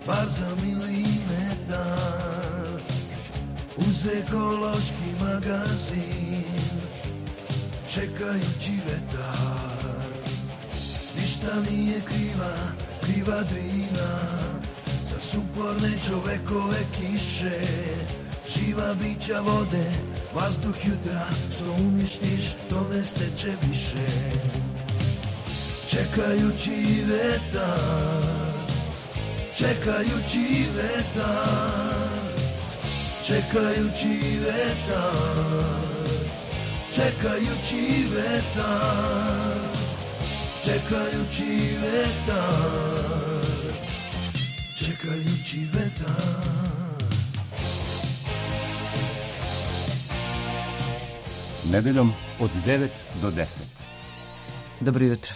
par za milimetar, uz ekološki magazin, čekajući vetar. Ništa nije kriva Drina, za suporne čovekove kiše, živa bića vode, vazduh jutra, što uništiš, to ne steče više. Čekajući vetar, čekajući vetar, čekajući vetar, čekajući vetar, čekajući vetar, čekajući vetar. Nedeljom od 9 do 10. Dobro jutro.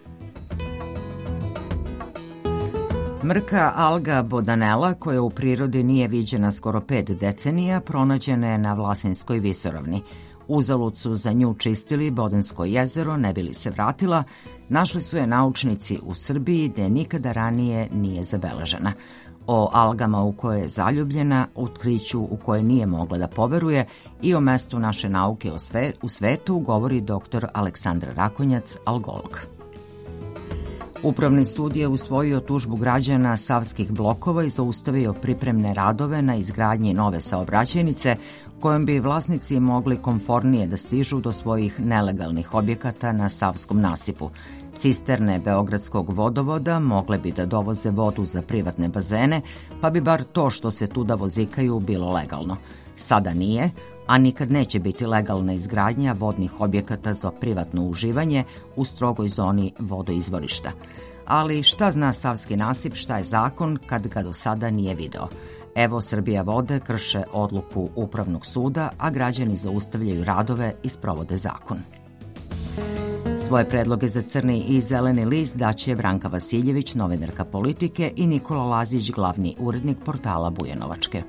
Mrka alga bodanela, koja u prirodi nije viđena skoro 5 decenija, pronađena je na Vlasinskoj visoravni. Uzalud su za nju čistili Bodensko jezero, ne bi li se vratila, našli su je naučnici u Srbiji, gde nikada ranije nije zabeležena. O algama u koje je zaljubljena, otkriću u koje nije mogla da poveruje i o mestu naše nauke u svetu govori dr. Aleksandar Rakonjac, algolog. Upravni sud je usvojio tužbu građana Savskih blokova i zaustavio pripremne radove na izgradnji nove saobraćajnice, kojom bi vlasnici mogli komfornije da stižu do svojih nelegalnih objekata na Savskom nasipu. Cisterne Beogradskog vodovoda mogle bi da dovoze vodu za privatne bazene, pa bi bar to što se tuda vozikaju bilo legalno. Sada nije, a nikad neće biti legalna izgradnja vodnih objekata za privatno uživanje u strogoj zoni vodoizvorišta. Ali šta zna Savski nasip, šta je zakon kad ga do sada nije video? Evo, Srbija vode krše odluku Upravnog suda, a građani zaustavljaju radove i sprovode zakon. Svoje predloge za crni i zeleni list daće Branka Vasiljević, novinarka Politike, i Nikola Lazić, glavni urednik portala Bujanovačke.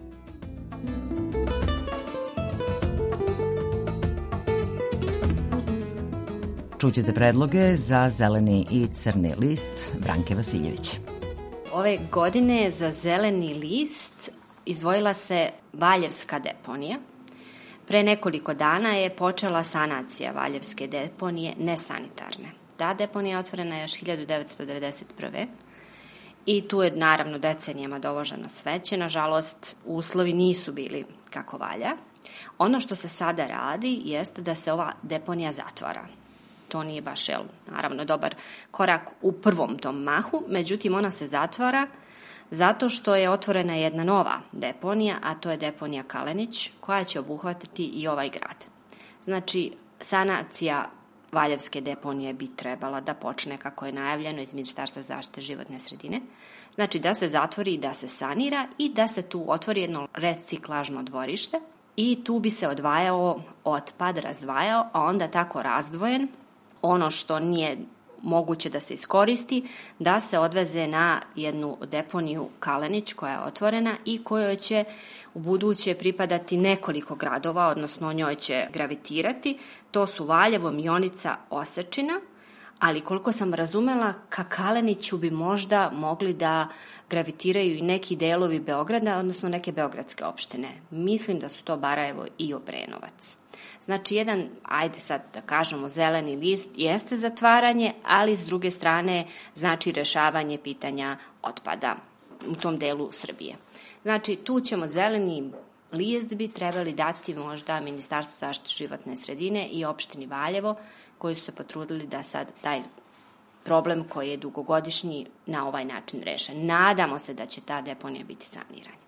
Čućete predloge za zeleni i crni list Branke Vasiljević. Ove godine za zeleni list izdvojila se Valjevska deponija. Pre nekoliko dana je počela sanacija Valjevske deponije nesanitarne. Ta deponija je otvorena još 1991. i tu je naravno decenijama dovoženo smeće. Nažalost, uslovi nisu bili kako valja. Ono što se sada radi jeste da se ova deponija zatvara. To nije baš, naravno, dobar korak u prvom tom mahu, međutim ona se zatvara zato što je otvorena jedna nova deponija, a to je deponija Kalenić, koja će obuhvatiti i ovaj grad. Znači, sanacija Valjevske deponije bi trebala da počne, kako je najavljeno, iz Ministarstva zaštite životne sredine. Znači, da se zatvori, da se sanira i da se tu otvori jedno reciklažno dvorište i tu bi se odvajao otpad, razdvajao, a onda tako razdvojen ono što nije moguće da se iskoristi, da se odveze na jednu deponiju Kalenić koja je otvorena i kojoj će u buduće pripadati nekoliko gradova, odnosno njoj će gravitirati. To su Valjevo, Mionica, Osečina, ali koliko sam razumela, ka Kaleniću bi možda mogli da gravitiraju i neki delovi Beograda, odnosno neke beogradske opštine. Mislim da su to Barajevo i Obrenovac. Znači, jedan, ajde sad da kažemo, zeleni list jeste zatvaranje, ali s druge strane znači rešavanje pitanja otpada u tom delu Srbije. Znači, tu ćemo zeleni list bi trebali dati možda Ministarstvu zaštite životne sredine i opštini Valjevo, koji su se potrudili da sad taj problem koji je dugogodišnji na ovaj način rešen. Nadamo se da će ta deponija biti sanirana.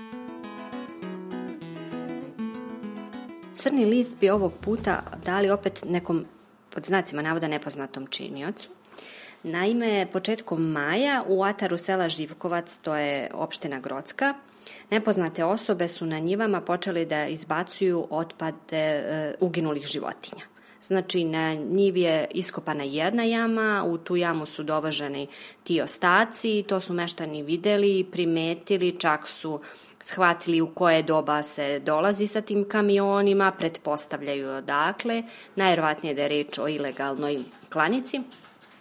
Crni list bi ovog puta dali opet nekom, pod znacima navoda, nepoznatom činiocu. Naime, početkom maja u ataru sela Živkovac, to je opština Grocka, nepoznate osobe su na njivama počeli da izbacuju otpade uginulih životinja. Znači, na njivi je iskopana jedna jama, u tu jamu su dovoženi ti ostaci, to su meštani videli, primetili, čak su shvatili u koje doba se dolazi sa tim kamionima, pretpostavljaju odakle, najverovatnije da je reč o ilegalnoj klanici.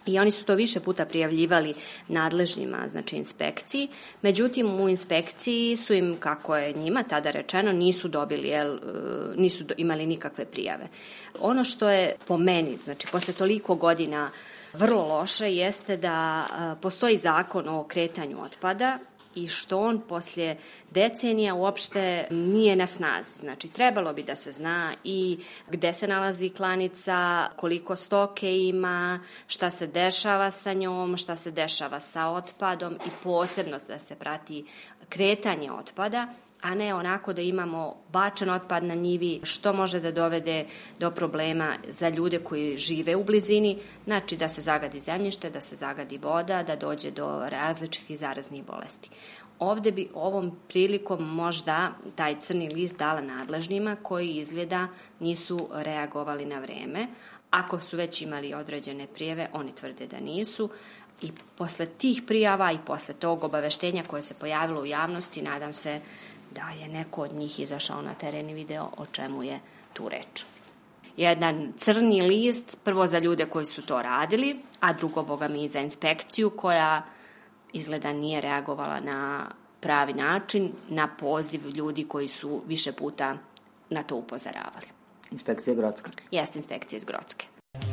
I oni su to više puta prijavljivali nadležnjima, znači inspekciji. Međutim, u inspekciji su im, kako je njima tada rečeno, nisu imali nikakve prijave. Ono što je po meni, znači posle toliko godina vrlo loše, jeste da postoji zakon o kretanju otpada i što on poslije decenija uopšte nije na snazi. Znači, trebalo bi da se zna i gde se nalazi klanica, koliko stoke ima, šta se dešava sa njom, šta se dešava sa otpadom i posebno da se prati kretanje otpada, a ne onako da imamo bačen otpad na njivi, što može da dovede do problema za ljude koji žive u blizini, znači da se zagadi zemljište, da se zagadi voda, da dođe do različitih zaraznih bolesti. Ovde bi ovom prilikom možda taj crni list dala nadležnima koji izgleda nisu reagovali na vreme. Ako su već imali određene prijave, oni tvrde da nisu. I posle tih prijava i posle tog obaveštenja koje se pojavilo u javnosti, nadam se da je neko od njih izašao na teren i video o čemu je tu reč. Jedan crni list, prvo za ljude koji su to radili, a drugo, boga mi, za inspekciju koja izgleda nije reagovala na pravi način, na poziv ljudi koji su više puta na to upozoravali. Inspekcija Grocka. Jeste inspekcija iz Grocke.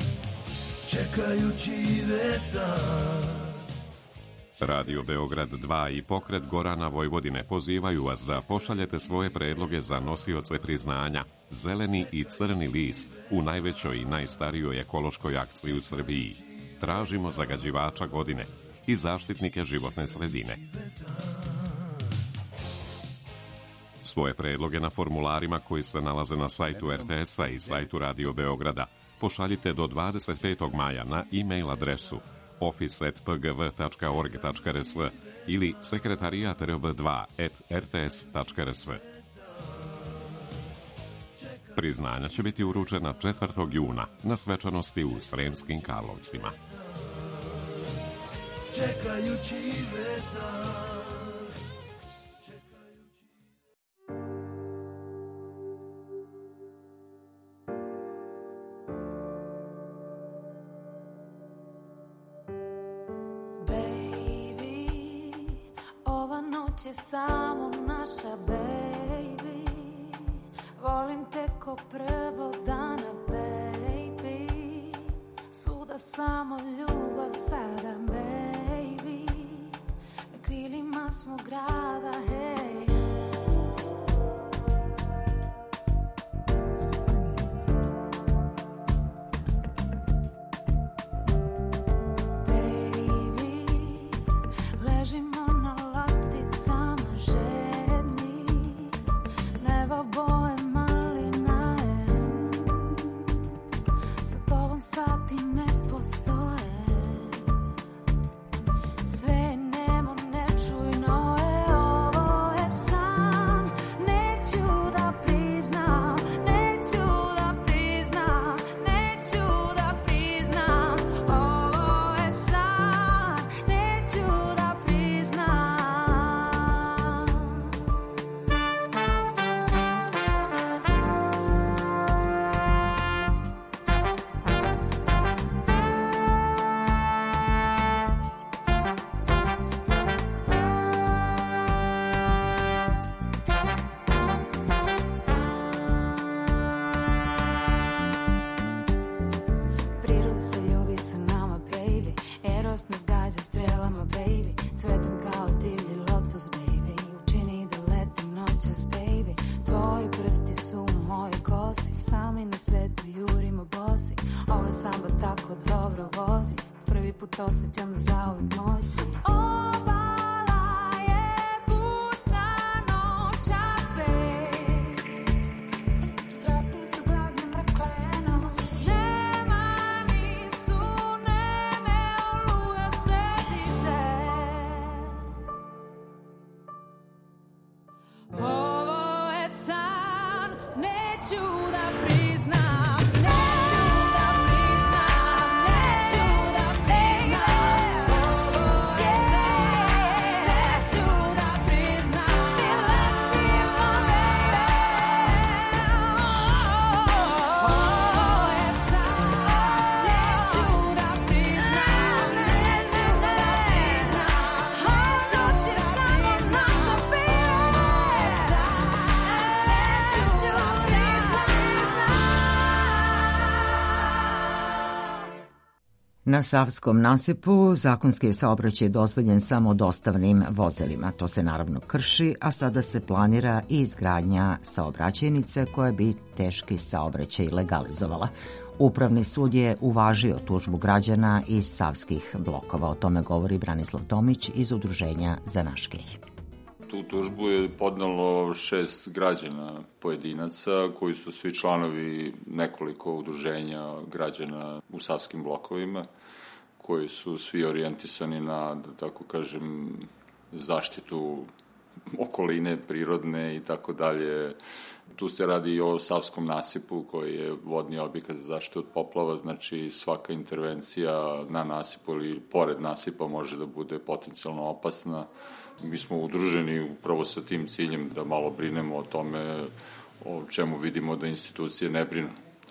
Čekajući vetar. Radio Beograd 2 i Pokret Gorana Vojvodine pozivaju vas da pošaljete svoje predloge za nosioce priznanja Zeleni i crni list u najvećoj i najstarijoj ekološkoj akciji u Srbiji. Tražimo zagađivača godine i zaštitnike životne sredine. Svoje predloge na formularima koji se nalaze na sajtu RTS-a i sajtu Radio Beograda pošaljite do 25. maja na e-mail adresu office@pgv.org.rs ili sekretarijat.rb2@rts.rs. Priznanja će biti uručena 4. juna na svečanosti u Sremskim Karlovcima. Čekajući vetar. Je samo naša, baby. Volim te ko prvog dana, baby. Svuda samo ljubav sada, baby. Na krilima smo grada, hej. Baby, ležimo na boje malina je. Sa tobom sati ne postoje. Sve je nemo, nečujno je. Ovo je san. Neću da priznam, neću da priznam, neću da priznam. Ovo je san. Neću da priznam. Osjećam da zauvek moj si. Obala je pusta noćas, babe. Strasti su gladne mrekleno. Nema nisu neme, oluja se diže. Ovo je san, neću da priznam. Neću da priznam. Na Savskom nasipu zakonski je saobraćaj dozvoljen samo dostavnim vozilima. To se naravno krši, a sada se planira i izgradnja saobraćajnice koja bi teški saobraćaj legalizovala. Upravni sud je uvažio tužbu građana iz savskih blokova. O tome govori Branislav Tomić iz Udruženja Za naš Kej. Tu tužbu je podnalo 6 građana pojedinaca koji su svi članovi nekoliko udruženja građana u savskim blokovima, koji su svi orijentisani na, da tako kažem, zaštitu okoline prirodne i tako dalje. Tu se radi i o Savskom nasipu koji je vodni objekat za zaštitu od poplava, znači svaka intervencija na nasipu ili pored nasipa može da bude potencijalno opasna. Mi smo udruženi upravo sa tim ciljem da malo brinemo o tome o čemu vidimo da institucije ne brinu.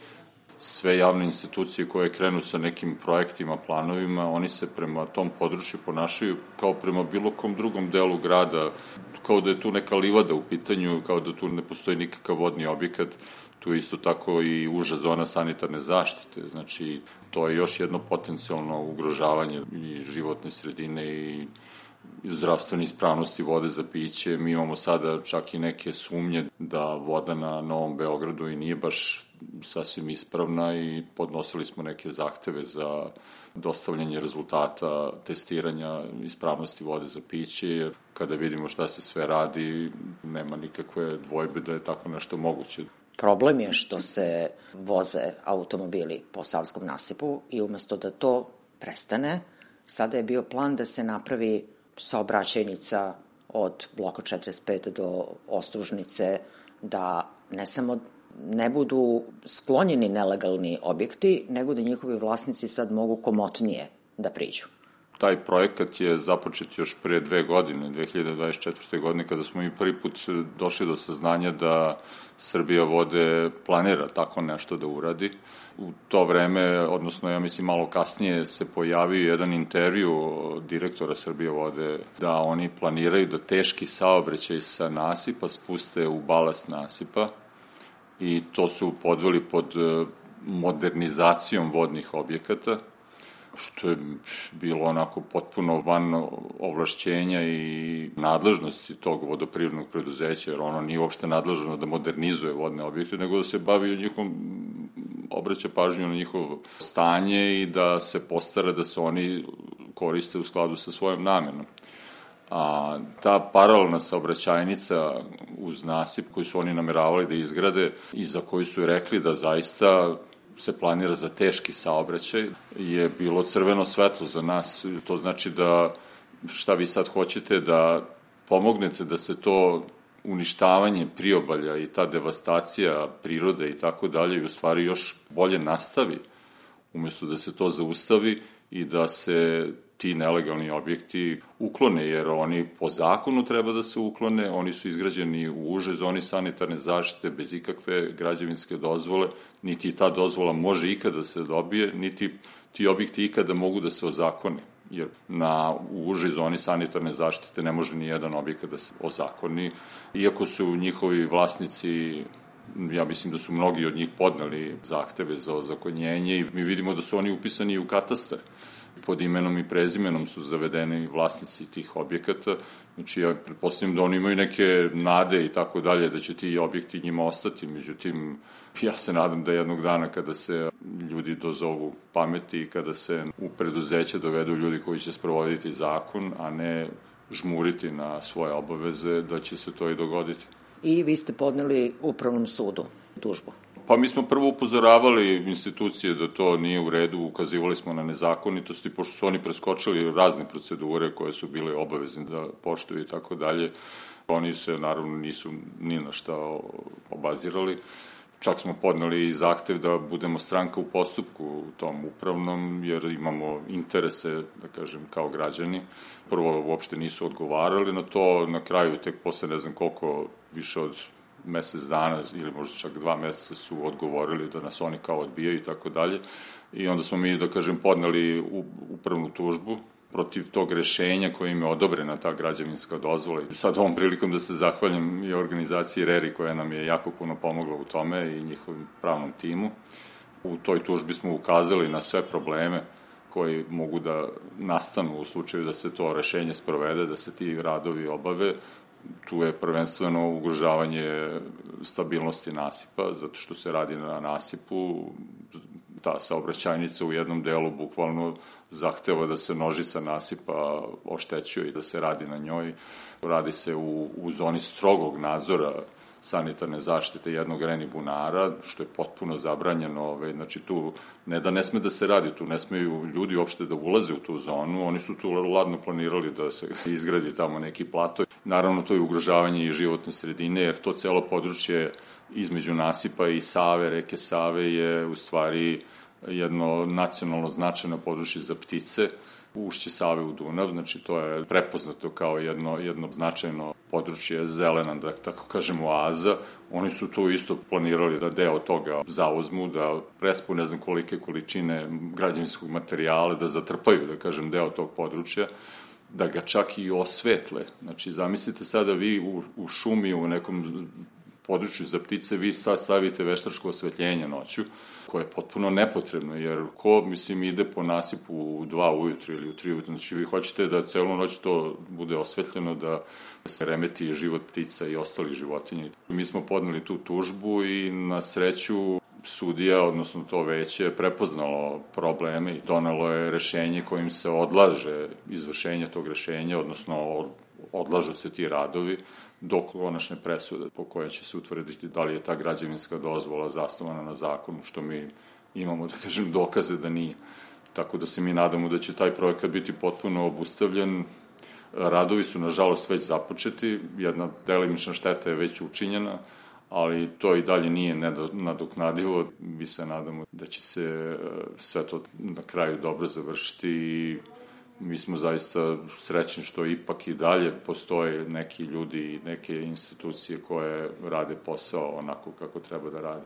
Sve javne institucije koje krenu sa nekim projektima, planovima, oni se prema tom području ponašaju kao prema bilo kom drugom delu grada, kao da je tu neka livada u pitanju, kao da tu ne postoji nikakav vodni objekat. Tu je isto tako i uža zona sanitarne zaštite. Znači, to je još jedno potencijalno ugrožavanje i životne sredine i zdravstvene ispravnosti vode za piće. Mi imamo sada čak i neke sumnje da voda na Novom Beogradu i nije baš sasvim ispravna i podnosili smo neke zahteve za dostavljanje rezultata testiranja ispravnosti vode za piće, jer kada vidimo šta se sve radi, nema nikakve dvojbe da je tako nešto moguće. Problem je što se voze automobili po Savskom nasipu i umesto da to prestane, sada je bio plan da se napravi saobraćajnica od bloka 45 do Ostružnice, da ne samo ne budu sklonjeni nelegalni objekti, nego da njihovi vlasnici sad mogu komotnije da priđu. Taj projekat je započet još pre 2 godine, 2024. godine, kada smo mi prvi put došli do saznanja da Srbija vode planira tako nešto da uradi. U to vreme, odnosno ja mislim malo kasnije, se pojavio jedan intervju direktora Srbije vode da oni planiraju da teški saobraćaj sa nasipa spuste u balast nasipa i to su podveli pod modernizacijom vodnih objekata, što je bilo onako potpuno van ovlašćenja i nadležnosti tog vodoprivrednog preduzeća, jer ono nije uopšte nadležno da modernizuje vodne objekte, nego da se bavi njihovom, obraća pažnju na njihovo stanje i da se postara da se oni koriste u skladu sa svojom namenom. A ta paralelna saobraćajnica uz nasip koju su oni nameravali da izgrade i za koju su rekli da zaista se planira za teški saobraćaj, je bilo crveno svetlo za nas. To znači da šta vi sad hoćete da pomognete da se to uništavanje priobalja i ta devastacija prirode i tako dalje i u stvari još bolje nastavi, umesto da se to zaustavi i da se ti nelegalni objekti uklone, jer oni po zakonu treba da se uklone, oni su izgrađeni u užoj zoni sanitarne zaštite bez ikakve građevinske dozvole, niti ta dozvola može ikada da se dobije, niti ti objekti ikada mogu da se ozakone, jer u užoj zoni sanitarne zaštite ne može ni jedan objekat da se ozakoni, iako su njihovi vlasnici, ja mislim da su mnogi od njih podneli zahteve za ozakonjenje i mi vidimo da su oni upisani u katastar. Pod imenom i prezimenom su zavedeni vlasnici tih objekata. Znači, ja pretpostavljam da oni imaju neke nade i tako dalje, da će ti objekti njima ostati. Međutim, ja se nadam da jednog dana kada se ljudi dozovu pameti i kada se u preduzeće dovedu ljudi koji će sprovoditi zakon, a ne žmuriti na svoje obaveze, da će se to i dogoditi. I vi ste podneli Upravnom sudu tužbu. Pa mi smo prvo upozoravali institucije da to nije u redu, ukazivali smo na nezakonitosti, pošto su oni preskočili razne procedure koje su bile obavezni da poštuju i tako dalje. Oni se naravno nisu ni na šta obazirali. Čak smo podneli i zahtev da budemo stranka u postupku u tom upravnom, jer imamo interese, da kažem, kao građani. Prvo uopšte nisu odgovarali na to, na kraju tek posle ne znam koliko, više od mesec dana ili možda čak 2 meseca su odgovorili da nas oni kao odbijaju i tako dalje. I onda smo mi, da kažem, podneli upravnu tužbu protiv tog rešenja kojim je odobrena ta građevinska dozvola. I sad ovom prilikom da se zahvalim i organizaciji RERI koja nam je jako puno pomogla u tome i njihovim pravnom timu. U toj tužbi smo ukazali na sve probleme koji mogu da nastanu u slučaju da se to rešenje sprovede, da se ti radovi obave. Tu je prvenstveno ugrožavanje stabilnosti nasipa, zato što se radi na nasipu. Ta saobraćajnica u jednom delu bukvalno zahteva da se nožica nasipa oštećuje i da se radi na njoj. Radi se u zoni strogog nadzora sanitarne zaštite jednog reni bunara, što je potpuno zabranjeno. Znači tu ne da ne sme da se radi, tu ne smeju ljudi uopšte da ulaze u tu zonu, oni su tu ladno planirali da se izgradi tamo neki plato. Naravno to je ugrožavanje i životne sredine, jer to celo područje između nasipa i Save, reke Save je u stvari jedno nacionalno značajno područje za ptice, ušće Save u Dunav, znači to je prepoznato kao jedno značajno područje zelena, da tako kažemo, oaza. Oni su tu isto planirali da deo toga zauzmu, da prespu ne znam kolike količine građevinskog materijala, da zatrpaju, da kažem, deo tog područja, da ga čak i osvetle. Znači, zamislite sada vi u šumi, u nekom području za ptice, vi sad stavite veštačko osvetljenje noću, koje je potpuno nepotrebno, jer ko, ide po nasipu u 2 ujutru ili u 3 ujutru, znači vi hoćete da celu noć to bude osvetljeno, da se remeti život ptica i ostalih životinja. Mi smo podneli tu tužbu i na sreću sudija, odnosno to veće, je prepoznalo probleme i donelo je rešenje kojim se odlaže izvršenje tog rešenja, odnosno odlažu se ti radovi do konačne presude po kojoj će se utvrditi da li je ta građevinska dozvola zasnovana na zakonu, što mi imamo, da kažem, dokaze da nije. Tako da se mi nadamo da će taj projekat biti potpuno obustavljen. Radovi su, nažalost, već započeti, jedna delimična šteta je već učinjena, ali to i dalje nije nadoknadivo. Mi se nadamo da će se sve to na kraju dobro završiti i mi smo zaista srećni što ipak i dalje postoje neki ljudi i neke institucije koje rade posao onako kako treba da rade.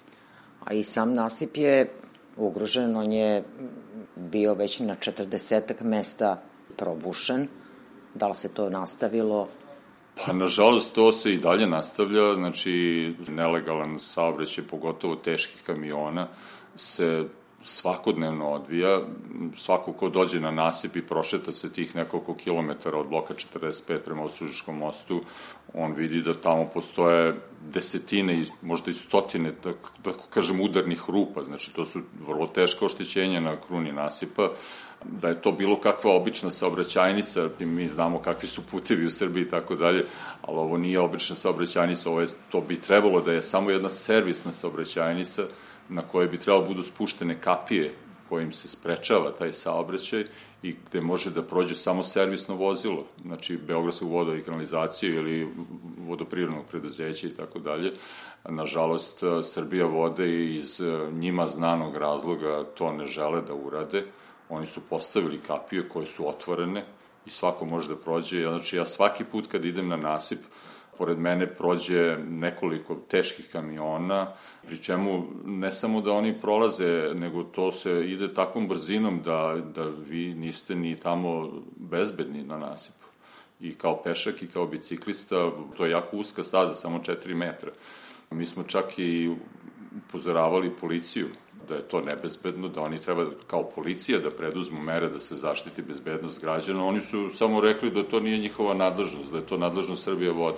A i sam nasip je ugrožen, on je bio već na 40 mesta probušen. Da li se to nastavilo? Pa, nažalost, to se i dalje nastavlja. Znači, nelegalan saobraćaj, pogotovo teških kamiona, se svakodnevno odvija. Svako ko dođe na nasip i prošeta se tih nekoliko kilometara od bloka 45 prema Ostružičkom mostu, on vidi da tamo postoje desetine i možda i stotine, da kažem, udarnih rupa. Znači, to su vrlo teška oštećenja na kruni nasipa. Da je to bilo kakva obična saobraćajnica, mi znamo kakvi su putevi u Srbiji i tako dalje, ali ovo nije obična saobraćajnica, to bi trebalo da je samo jedna servisna saobraćajnica na kojoj bi trebalo budu spuštene kapije kojim se sprečava taj saobraćaj i gde može da prođe samo servisno vozilo, znači Beogradskog voda i kanalizacije ili vodoprivrednog preduzeća i tako dalje. Nažalost, Srbija vode iz njima znanog razloga to ne žele da urade. Oni su postavili kapije koje su otvorene i svako može da prođe. Znači, ja svaki put kad idem na nasip, pored mene prođe nekoliko teških kamiona, pri čemu ne samo da oni prolaze, nego to se ide takvom brzinom da vi niste ni tamo bezbedni na nasipu. I kao pešak i kao biciklista, to je jako uska staza, samo 4 metra. Mi smo čak i upozoravali policiju da je to nebezbedno, da oni treba kao policija da preduzmu mere da se zaštiti bezbednost građana. Oni su samo rekli da to nije njihova nadležnost, da je to nadležnost Srbija vode.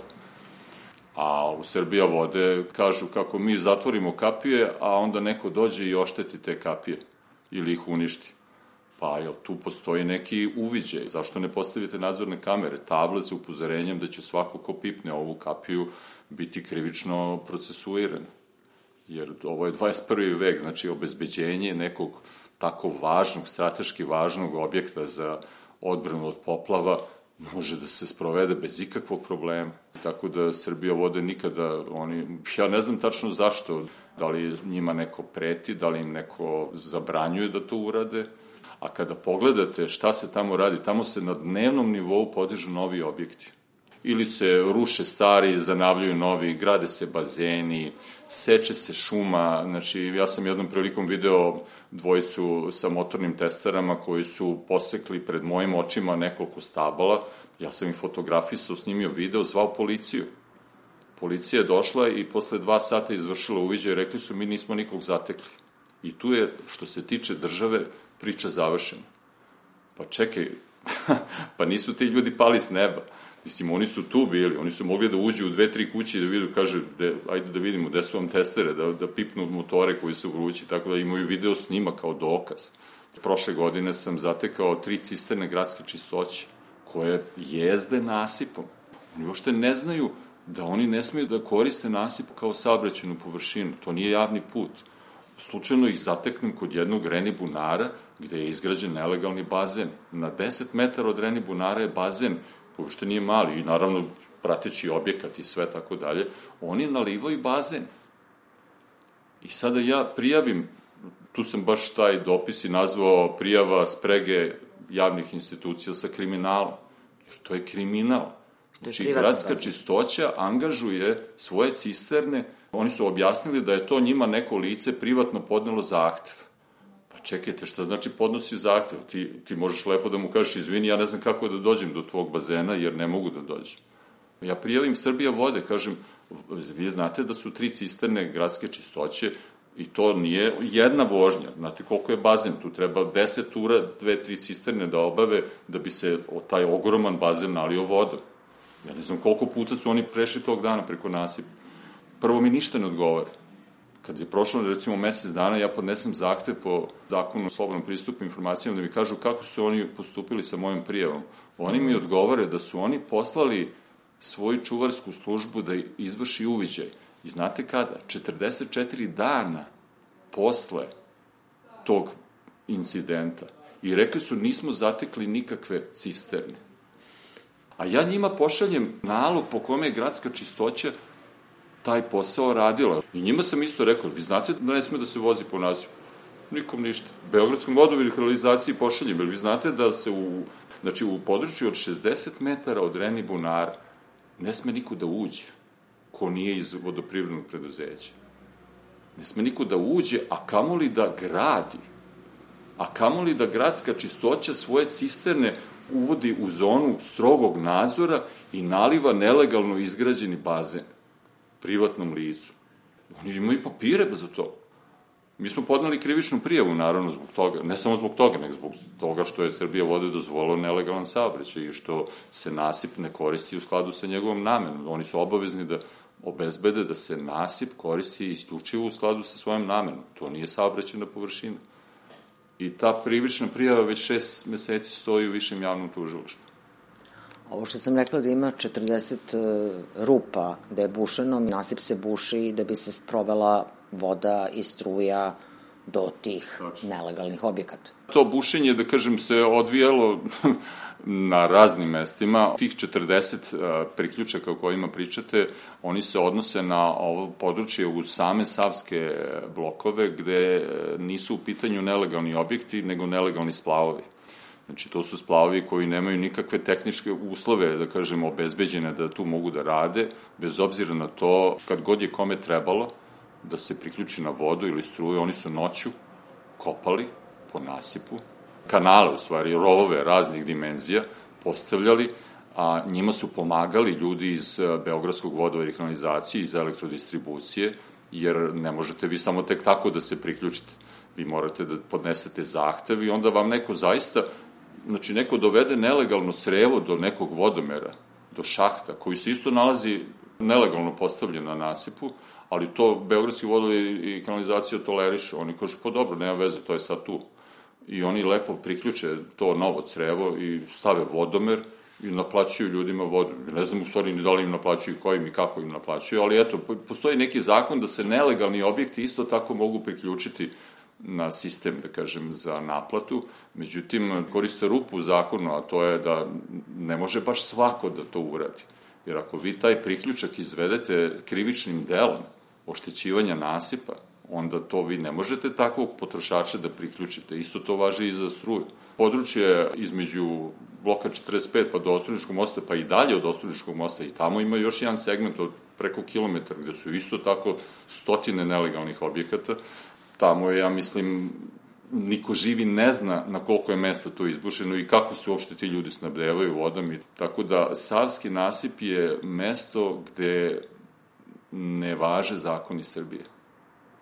A u Srbija vode kažu kako mi zatvorimo kapije, a onda neko dođe i ošteti te kapije ili ih uništi. Pa jel tu postoji neki uviđaj? Zašto ne postavite nadzorne kamere, table sa upozorenjem da će svako ko pipne ovu kapiju biti krivično procesuiran? Jer ovo je 21. vek, znači obezbeđenje nekog tako važnog, strateški važnog objekta za odbranu od poplava može da se sprovede bez ikakvog problema. Tako da Srbija vode nikada, ja ne znam tačno zašto, da li njima neko preti, da li im neko zabranjuje da to urade, a kada pogledate šta se tamo radi, tamo se na dnevnom nivou podižu novi objekti. Ili se ruše stari, zanavljaju novi, grade se bazeni, seče se šuma. Znači, ja sam jednom prilikom video dvojicu sa motornim testerama koji su posekli pred mojim očima nekoliko stabala. Ja sam ih fotografisao, snimio video, zvao policiju. Policija je došla i posle 2 sata izvršila uviđaj i rekli su mi nismo nikog zatekli. I tu je, što se tiče države, priča završena. Pa čekaj, pa nisu ti ljudi pali s neba. Mislim, oni su tu bili, oni su mogli da uđu u 2-3 kuće i da vidu, kaže, ajde da vidimo gde su vam testere, da pipnu motore koji su vrući, tako da imaju video snima kao dokaz. Prošle godine sam zatekao 3 cisterne gradske čistoće, koje jezde nasipom. Oni uopšte ne znaju da oni ne smeju da koriste nasip kao saobraćajnu površinu. To nije javni put. Slučajno ih zateknem kod jednog Reni bunara, gde je izgrađen nelegalni bazen. Na 10 metara od Reni bunara je bazen, uopšte nije mali, i naravno prateći objekat i sve tako dalje. Oni nalivaju bazen. I sada ja prijavim, tu sam baš taj dopis i nazvao prijava sprege javnih institucija sa kriminalom. Jer to je kriminal. Znači, gradska čistoća angažuje svoje cisterne. Oni su objasnili da je to njima neko lice privatno podnelo zahtev. Pa čekajte, šta znači podnosi zahtev? Ti možeš lepo da mu kažeš, izvini, ja ne znam kako da dođem do tvog bazena, jer ne mogu da dođem. Ja prijavim Srbija vode, kažem, vi znate da su 3 cisterne gradske čistoće i to nije jedna vožnja. Znate koliko je bazen? Tu treba 10 tura, 2-3 cisterne da obave da bi se taj ogroman bazen nalio vodom. Ja ne znam koliko puta su oni prešli tog dana preko nasipa. Prvo mi ništa ne odgovore. Kad je prošlo, recimo, mesec dana, ja podnesem zahtev po zakonu o slobodnom pristupu informacijama da mi kažu kako su oni postupili sa mojom prijavom. Oni mi odgovore da su oni poslali svoju čuvarsku službu da izvrši uviđaj. I znate kada? 44 dana posle tog incidenta. I rekli su, nismo zatekli nikakve cisterne. A ja njima pošaljem nalog po kome je gradska čistoća taj posao radila. I njima sam isto rekao, vi znate da ne sme da se vozi po nasipu? Nikom ništa. Beogradskom vodom i kanalizaciji pošaljem, jer vi znate da se u području od 60 metara od Reni bunara ne sme niko da uđe, ko nije iz vodoprivrednog preduzeća. Ne sme niko da uđe, a kamoli da gradi. A kamoli da gradska čistoća svoje cisterne uvodi u zonu strogog nadzora i naliva nelegalno izgrađeni bazen privatnom licu. Oni imaju papire za to. Mi smo podneli krivičnu prijavu, naravno, zbog toga. Ne samo zbog toga, nego zbog toga što je Srbija vode dozvolila nelegalan saobraćaj i što se nasip ne koristi u skladu sa njegovom namenom. Oni su obavezni da obezbede da se nasip koristi isključivo u skladu sa svojom namenom. To nije saobraćajna površina. I ta krivična prijava već 6 meseci stoji u višem javnom tužilaštvu. Ovo što sam rekla da ima 40 rupa da je bušeno, nasip se buši da bi se sprovela voda i struja do tih nelegalnih objekata. To bušenje, da kažem, se odvijalo na raznim mestima. Tih 40 priključaka o kojima pričate, oni se odnose na ovo područje uz same savske blokove, gde nisu u pitanju nelegalni objekti, nego nelegalni splavovi. Znači, to su splavovi koji nemaju nikakve tehničke uslove, da kažem, obezbeđene da tu mogu da rade, bez obzira na to, kad god je kome trebalo da se priključi na vodu ili struju, oni su noću kopali po nasipu, kanale, u stvari, rovove raznih dimenzija postavljali, a njima su pomagali ljudi iz Beogradskog vodova i kanalizacije, iz elektrodistribucije, jer ne možete vi samo tek tako da se priključite. Vi morate da podnesete zahtev i onda vam neko zaista, znači neko dovede nelegalno crevo do nekog vodomera, do šahta, koji se isto nalazi nelegalno postavljen na nasipu, ali to Beogradski vodovi i kanalizacija toleriše. Oni kažu, pa dobro, nema veze, to je sad tu. I oni lepo priključe to novo crevo i stave vodomer i naplaćuju ljudima vodu. Ne znam u stvari ni da li im naplaćuju, kojim i kako im naplaćuju, ali eto, postoji neki zakon da se nelegalni objekti isto tako mogu priključiti na sistem, da kažem, za naplatu. Međutim, koriste rupu u zakonu, a to je da ne može baš svako da to uradi. Jer ako vi taj priključak izvedete krivičnim delom oštećivanja nasipa, onda to vi ne možete takvog potrošača da priključite. Isto to važi i za struju. Područje između bloka 45 pa do Ostružničkog mosta, pa i dalje od Ostružničkog mosta, i tamo ima još jedan segment od preko kilometra, gde su isto tako stotine nelegalnih objekata. Tamo je, ja mislim, niko živi ne zna na koliko je mesta to izbušeno i kako se uopšte ti ljudi snabdevaju vodom. Tako da Savski nasip je mesto gde ne važe zakoni Srbije.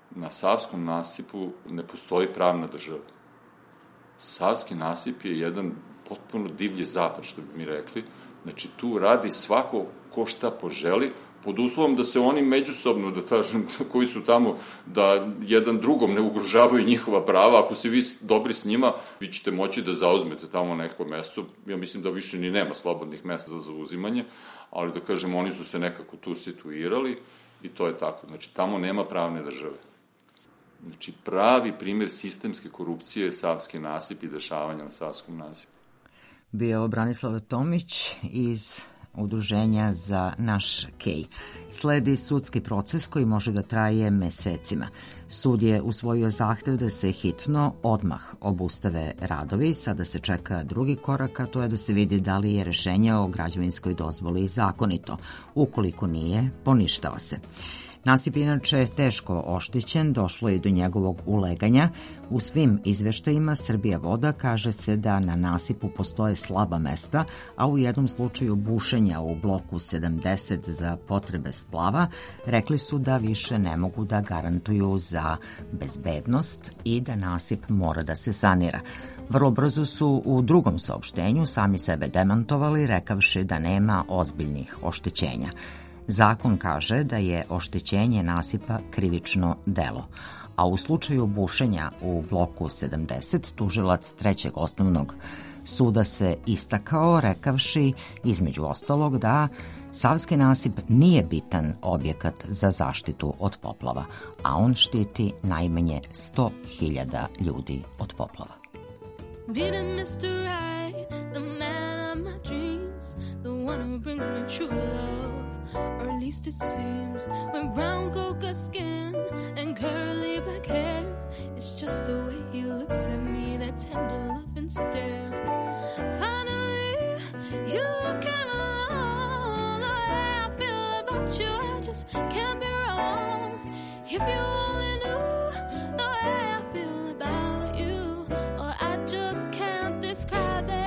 na Savskom nasipu ne postoji pravna država. Savski nasip je jedan potpuno divlji zapad, što bi mi rekli. Znači, tu radi svako ko šta poželi, pod uslovom da se oni međusobno, da kažem, koji su tamo, da jedan drugom ne ugrožavaju njihova prava. Ako se vi dobri s njima, vi ćete moći da zauzmete tamo neko mesto. Ja mislim da više ni nema slobodnih mesta za zauzimanje, ali da kažem, oni su se nekako tu situirali i to je tako. Znači, tamo nema pravne države. Znači, pravi primjer sistemske korupcije je Savski nasip i dešavanja na Savskom nasipu. Bio Branislav Tomić iz Udruženja za naš Kej. Sledi sudski proces koji može da traje mesecima. Sud je usvojio zahtev da se hitno odmah obustave radovi. Sada se čeka drugi korak, a to je da se vidi da li je rešenje o građevinskoj dozvoli zakonito. Ukoliko nije, poništava se. Nasip je inače teško oštećen, došlo je do njegovog uleganja. U svim izveštajima Srbija voda kaže se da na nasipu postoje slaba mesta, a u jednom slučaju bušenja u bloku 70 za potrebe splava rekli su da više ne mogu da garantuju za bezbednost i da nasip mora da se sanira. Vrlo brzo su u drugom saopštenju sami sebe demantovali, rekavši da nema ozbiljnih oštećenja. Zakon kaže da je oštećenje nasipa krivično delo, a u slučaju bušenja u bloku 70 tužilac Trećeg osnovnog suda se istakao, rekavši između ostalog da Savski nasip nije bitan objekat za zaštitu od poplava, a on štiti najmanje 100.000 ljudi od poplava. The one who brings me true love, or at least it seems. With brown coca skin and curly black hair, it's just the way he looks at me, that tender loving stare. Finally, you came along. The way I feel about you, I just can't be wrong. If you only knew the way I feel about you, or I just can't describe it.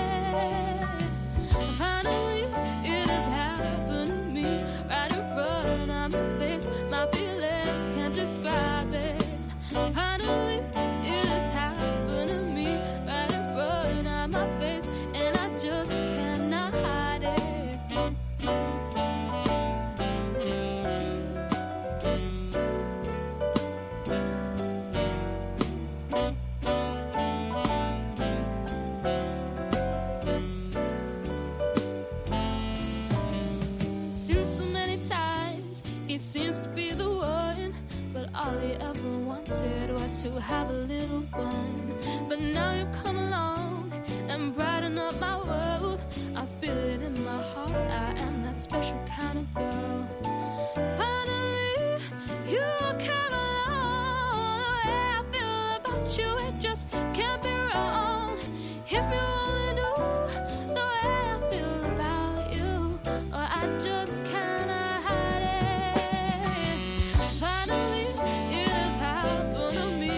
To have a little fun, but now you come along and brighten up my world. I feel it in my heart, I am that special kind of girl. Finally, you came along. The way I feel about you, it just can't be wrong. If you only knew the way I feel about you, or I just cannot hide it. Finally, it has happened to me.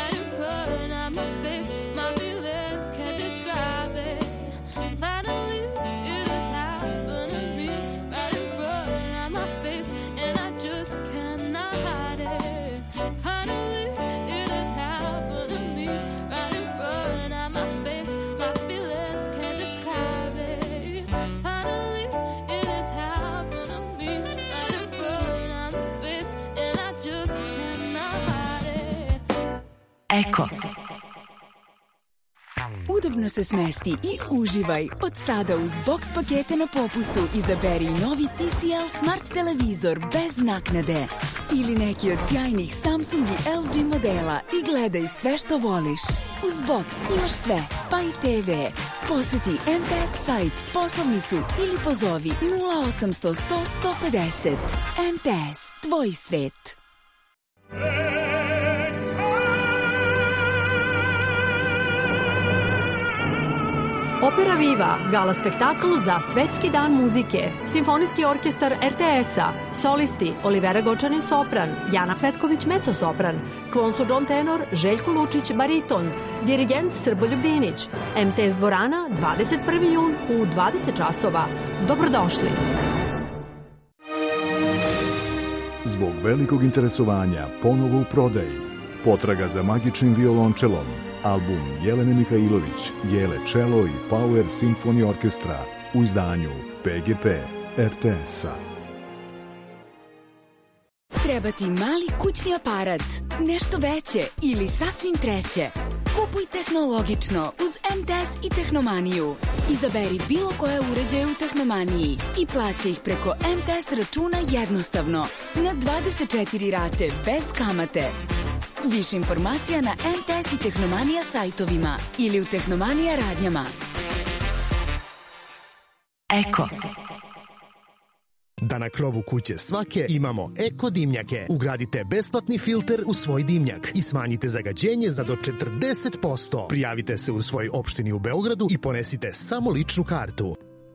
Eko. Udobno se smesti i uživaj. Od sada uz box pakete na popustu izaberi novi TCL Smart televizor bez naknade. Ili neki od sjajnih Samsung i LG modela i gledaj sve što voliš. Uz box imaš sve, pa i TV. Poseti MTS sajt, poslovnicu ili pozovi 0800 100 150. MTS, tvoj svet. Opera Viva, gala spektakl za Svetski dan muzike, Simfonijski orkestar RTS-a, solisti Olivera Gočanin sopran, Jana Cvetković mezzo-sopran, Kvonso John tenor, Željko Lučić bariton, dirigent Srboljub Dinić, MTS dvorana 21. jun u 20 časova. Dobrodošli! zbog velikog interesovanja ponovo u prodaji. Potraga za magičnim violončelom, album Jelene Mihajlović, Jele Čelo i Power Symphony Orkestra u izdanju PGP RTS-a. Treba ti mali kućni aparat, nešto veće ili sasvim treće. Kupuj tehnologično uz MTS i Tehnomaniju. Izaberi bilo koje uređaje u Tehnomaniji i plaćaj ih preko MTS računa jednostavno, na 24 rate bez kamate. Više informacija na MTS i Tehnomanija sajtovima ili u Tehnomanija radnjama. Eko. Da na krovu kuće svake imamo Eko dimnjake. Ugradite besplatni filter u svoj dimnjak i smanjite zagađenje za do 40%. Prijavite se u svojoj opštini u Beogradu i ponesite samo ličnu kartu.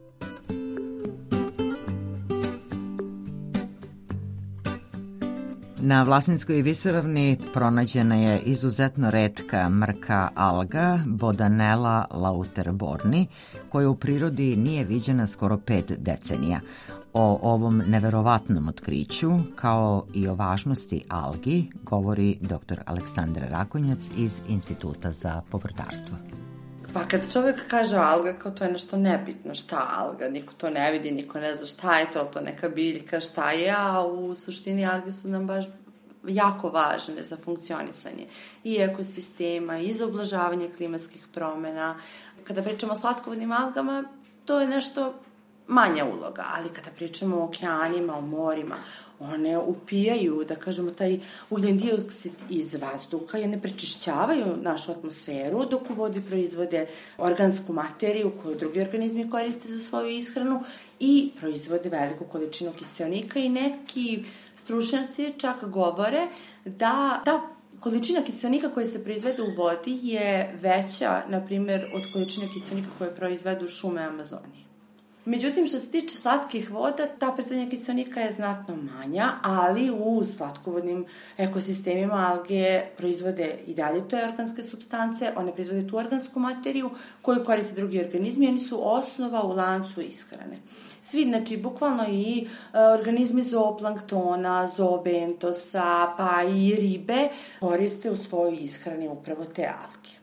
Na Vlasinskoj visoravni pronađena je izuzetno retka mrka alga Bodanella lauterborni, koja u prirodi nije viđena skoro 5 decenija. O ovom neverovatnom otkriću, kao i o važnosti algi, govori dr. Aleksandra Rakonjac iz Instituta za povrtarstvo. Pa kad čovjek kaže alga, kao to je nešto nebitno, šta alga, niko to ne vidi, niko ne zna šta je to neka biljka, šta je, a u suštini alge su nam baš jako važne za funkcionisanje i ekosistema i za ublažavanje klimatskih promjena. Kada pričamo o slatkovodnim algama, to je nešto manja uloga, ali kada pričamo o okeanima, o morima, one upijaju, da kažemo, taj ugljen dioksid iz vazduha i ne prečišćavaju našu atmosferu, dok u vodi proizvode organsku materiju koju drugi organizmi koriste za svoju ishranu i proizvode veliku količinu kiseonika i neki stručnjaci čak govore da ta količina kiseonika koja se proizvede u vodi je veća, na primjer, od količine kiseonika koje proizvedu šume Amazonije. Međutim, što se tiče slatkih voda, ta proizvodnja kiseonika je znatno manja, ali u slatkovodnim ekosistemima alge proizvode i dalje te organske supstance, one proizvode tu organsku materiju koju koriste drugi organizmi, oni su osnova u lancu ishrane. Svi, znači, bukvalno i organizmi zooplanktona, zoobentosa, pa i ribe koriste u svojoj ishrani upravo te alge.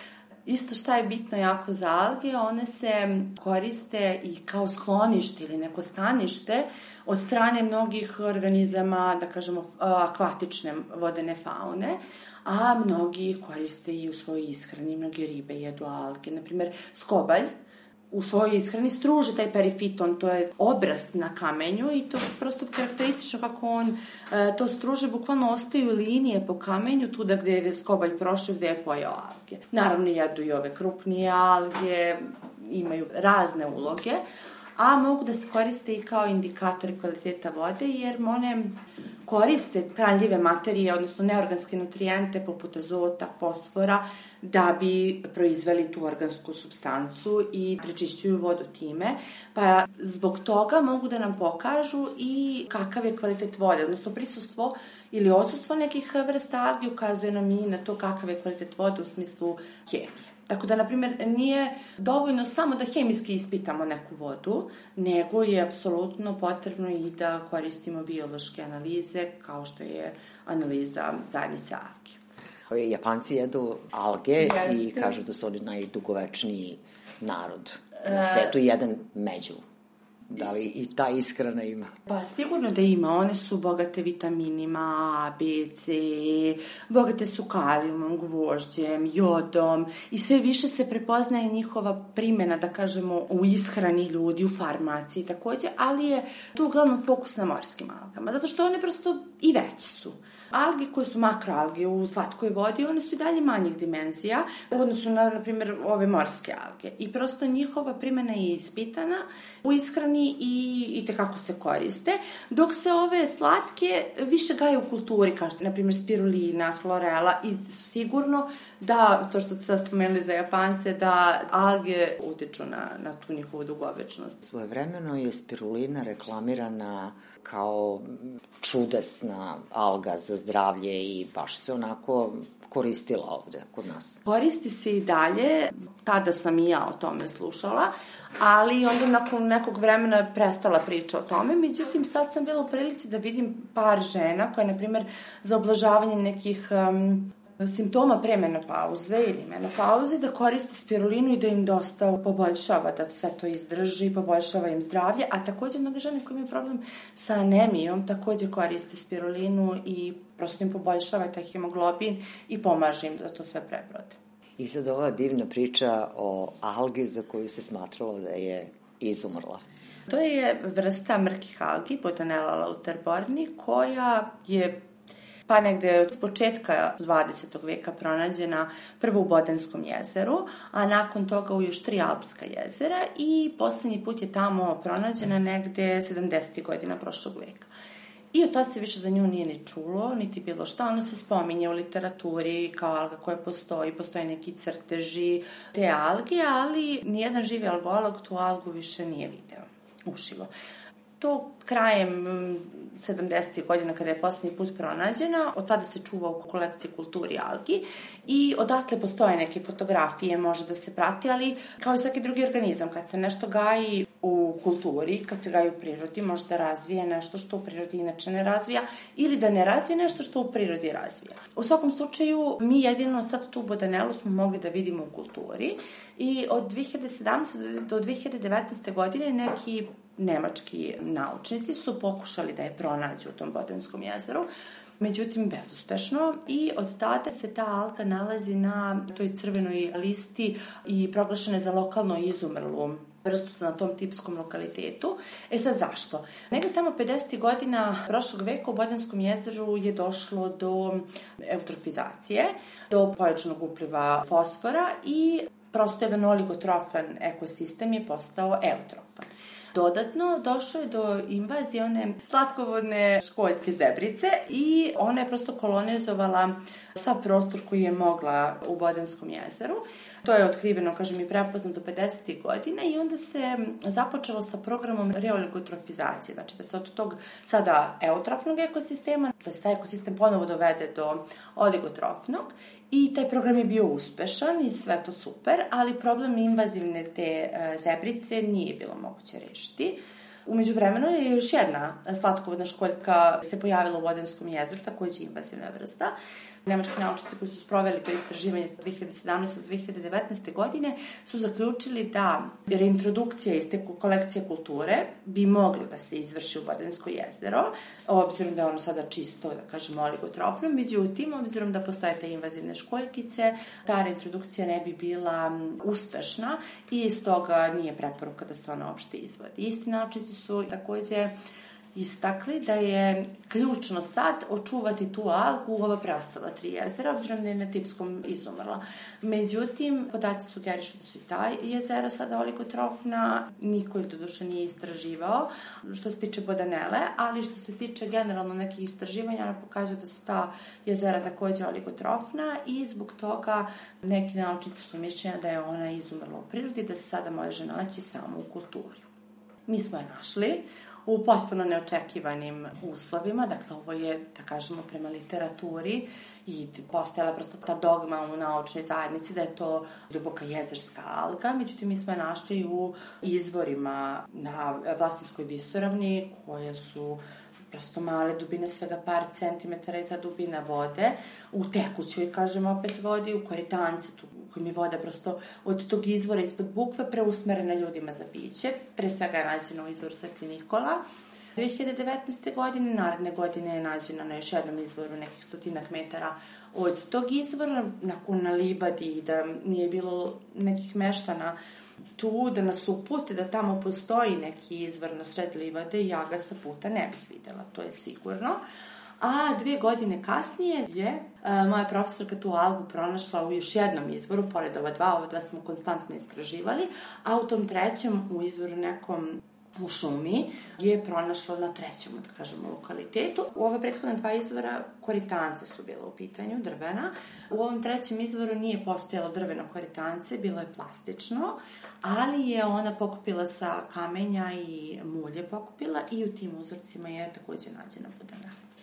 Isto šta je bitno jako za alge, one se koriste i kao sklonište ili neko stanište od strane mnogih organizama, da kažemo, akvatične vodene faune, a mnogi koriste i u svojoj ishrani, mnoge ribe jedu alge. Naprimjer, skobalj u svojoj ishrani struže taj perifiton, to je obrast na kamenju i to prosto karakteristično kako on to struže, bukvalno ostaju linije po kamenju, tuda gde je skobalj prošao, gde je pojao alge. Naravno, jedu i ove krupnije alge, imaju razne uloge, a mogu da se koriste i kao indikatori kvaliteta vode, jer one koriste hranljive materije, odnosno neorganske nutrijente poput azota, fosfora, da bi proizveli tu organsku supstancu i prečišćuju vodu time. Pa zbog toga mogu da nam pokažu i kakav je kvalitet vode, odnosno prisustvo ili odsustvo nekih vrsta algi ukazuje nam i na to kakav je kvalitet vode u smislu hemije. Tako da, na primjer, nije dovoljno samo da hemijski ispitamo neku vodu, nego je apsolutno potrebno i da koristimo biološke analize, kao što je analiza zajednice alge. Japanci jedu alge i kažu da su oni najdugovečniji narod na svetu, jedan među. Da li i ta ishrana ima? Pa sigurno da ima. One su bogate vitaminima A, B, C, bogate su kalijumom, gvožđem, jodom i sve više se prepoznaje njihova primjena, da kažemo, u ishrani ljudi, u farmaciji takođe, ali je tu uglavnom fokus na morskim algama, zato što one prosto i veće su. Alge koje su makroalge u slatkoj vodi, one su i dalje manjih dimenzija u odnosu na primjer, ove morske alge. I prosto njihova primjena je ispitana u ishrani i tekako se koriste, dok se ove slatke više gaje u kulturi, kao što je, na primjer, spirulina, chlorela i sigurno da, to što ste spomenuli za Japance, da alge utiču na tu njihovu dugovečnost. Svojevremeno je spirulina reklamirana kao čudesna alga za zdravlje i baš se onako koristila ovde kod nas? Koristi se i dalje, tada sam i ja o tome slušala, ali onda nakon nekog vremena je prestala priča o tome. Međutim, sad sam bila u prilici da vidim par žena koje, na primer, za oblažavanje nekih simptoma premenopauze ili menopauze, da koriste spirulinu i da im dosta poboljšava, da sve to izdrži, poboljšava im zdravlje, a takođe mnoge žene koje imaju problem sa anemijom takođe koriste spirulinu i prosto im poboljšava taj hemoglobin i pomaže im da to sve prebrode. I sad ova divna priča o algi za koju se smatralo da je izumrla. To je vrsta mrkih algi, Botanella lauterborni, koja je pa negde od početka 20. veka pronađena prvo u Bodenskom jezeru, a nakon toga u još 3 alpska jezera i poslednji put je tamo pronađena negde 70. godina prošlog veka. I od tada se više za nju nije ni čulo, niti bilo šta. Ona se spominje u literaturi kao alga koja postoje neki crteži te alge, ali nijedan živi algolog tu algu više nije video uživo. To krajem 70. godina kada je poslednji put pronađena, od tada se čuva u kolekciji kulturi algi i odatle postoje neke fotografije, može da se prati, ali kao i svaki drugi organizam, kad se nešto gaji u kulturi, kad se gaji u prirodi, može da razvije nešto što u prirodi inače ne razvija ili da ne razvije nešto što u prirodi razvija. U svakom slučaju, mi jedino sad tu Botanellu smo mogli da vidimo u kulturi i od 2017. do 2019. godine neki nemački naučnici su pokušali da je pronađu u tom Bodenskom jezeru, međutim bezuspešno, i od tada se ta alga nalazi na toj crvenoj listi i proglašena je za lokalno izumrlu vrstu na tom tipskom lokalitetu. E sad zašto? Negde tamo 50. godina prošlog veka u Bodenskom jezeru je došlo do eutrofizacije, do pojačanog upliva fosfora i prosto jedan oligotrofan ekosistem je postao eutrofan. Dodatno, došlo je do invazije one slatkovodne školjke zebrice i ona je prosto kolonizovala sav prostor koji je mogla u Bodenskom jezeru. To je otkriveno, kažem, i prepoznato 50. godina i onda se započelo sa programom reoligotrofizacije, znači da se od tog sada eutrofnog ekosistema, da se taj ekosistem ponovo dovede do oligotrofnog i taj program je bio uspešan i sve to super, ali problem invazivne te zebrice nije bilo moguće rešiti. Umeđu vremenu je još jedna slatkovodna školjka se pojavila u Bodenskom jezeru, takođe invazivna vrsta. Nemački naučnici koji su sproveli to istraživanje 2017. do 2019. godine su zaključili da reintrodukcija iz te kolekcije kulture bi mogla da se izvrši u Bodensko jezero, obzirom da je ono sada čisto, da kažemo, oligotrofno, međutim, obzirom da postoje te invazivne školjkice, ta reintrodukcija ne bi bila uspešna i iz toga nije preporuka da se ona uopšte izvodi. Isti naučnici su takođe istakli da je ključno sad očuvati tu algu u ova preostala 3 jezera, obzirom da je na tipskom izumrla. Međutim, podaci sugerišu da su i ta jezera sada oligotrofna, niko ih doduše nije istraživao, što se tiče Botanelle, ali što se tiče generalno nekih istraživanja, ona pokazuje da su ta jezera takođe oligotrofna i zbog toga neki naučnici su mišljenja da je ona izumrla u prirodi, da se sada može naći samo u kulturi. Mi smo je našli u potpuno neočekivanim uslovima, dakle ovo je, da kažemo, prema literaturi i postojala prosto ta dogma u naučnoj zajednici da je to duboka jezerska alga, međutim mi smo je našli u izvorima na Vlasinskoj visoravni koje su prosto male dubine, svega par centimetara je ta dubina vode, u tekućoj, kažemo opet vodi, u koritance, u kojim je voda prosto od tog izvora ispod bukve preusmerena ljudima za piće. Pre svega je nađena u izvoru Sveti Nikola. 2019. godine, naredne godine je nađena na još jednom izvoru nekih 100 metara od tog izvora, na livadi, da nije bilo nekih meštana tu da nas upute da tamo postoji neki izvor na sred livade, ja ga sa puta ne bih videla, to je sigurno. A 2 godine kasnije je moja profesorka tu algu pronašla u još jednom izvoru, pored ova dva smo konstantno istraživali, a u tom trećem, u izvoru nekom u šumi, je pronašla na trećem, da kažemo, lokalitetu. U ove prethodne 2 izvora koritance su bila u pitanju, drvena. U ovom trećem izvoru nije postojalo drveno koritance, bilo je plastično, ali je ona pokupila sa kamenja i mulje pokupila i u tim uzorcima je takođe nađena Botanella.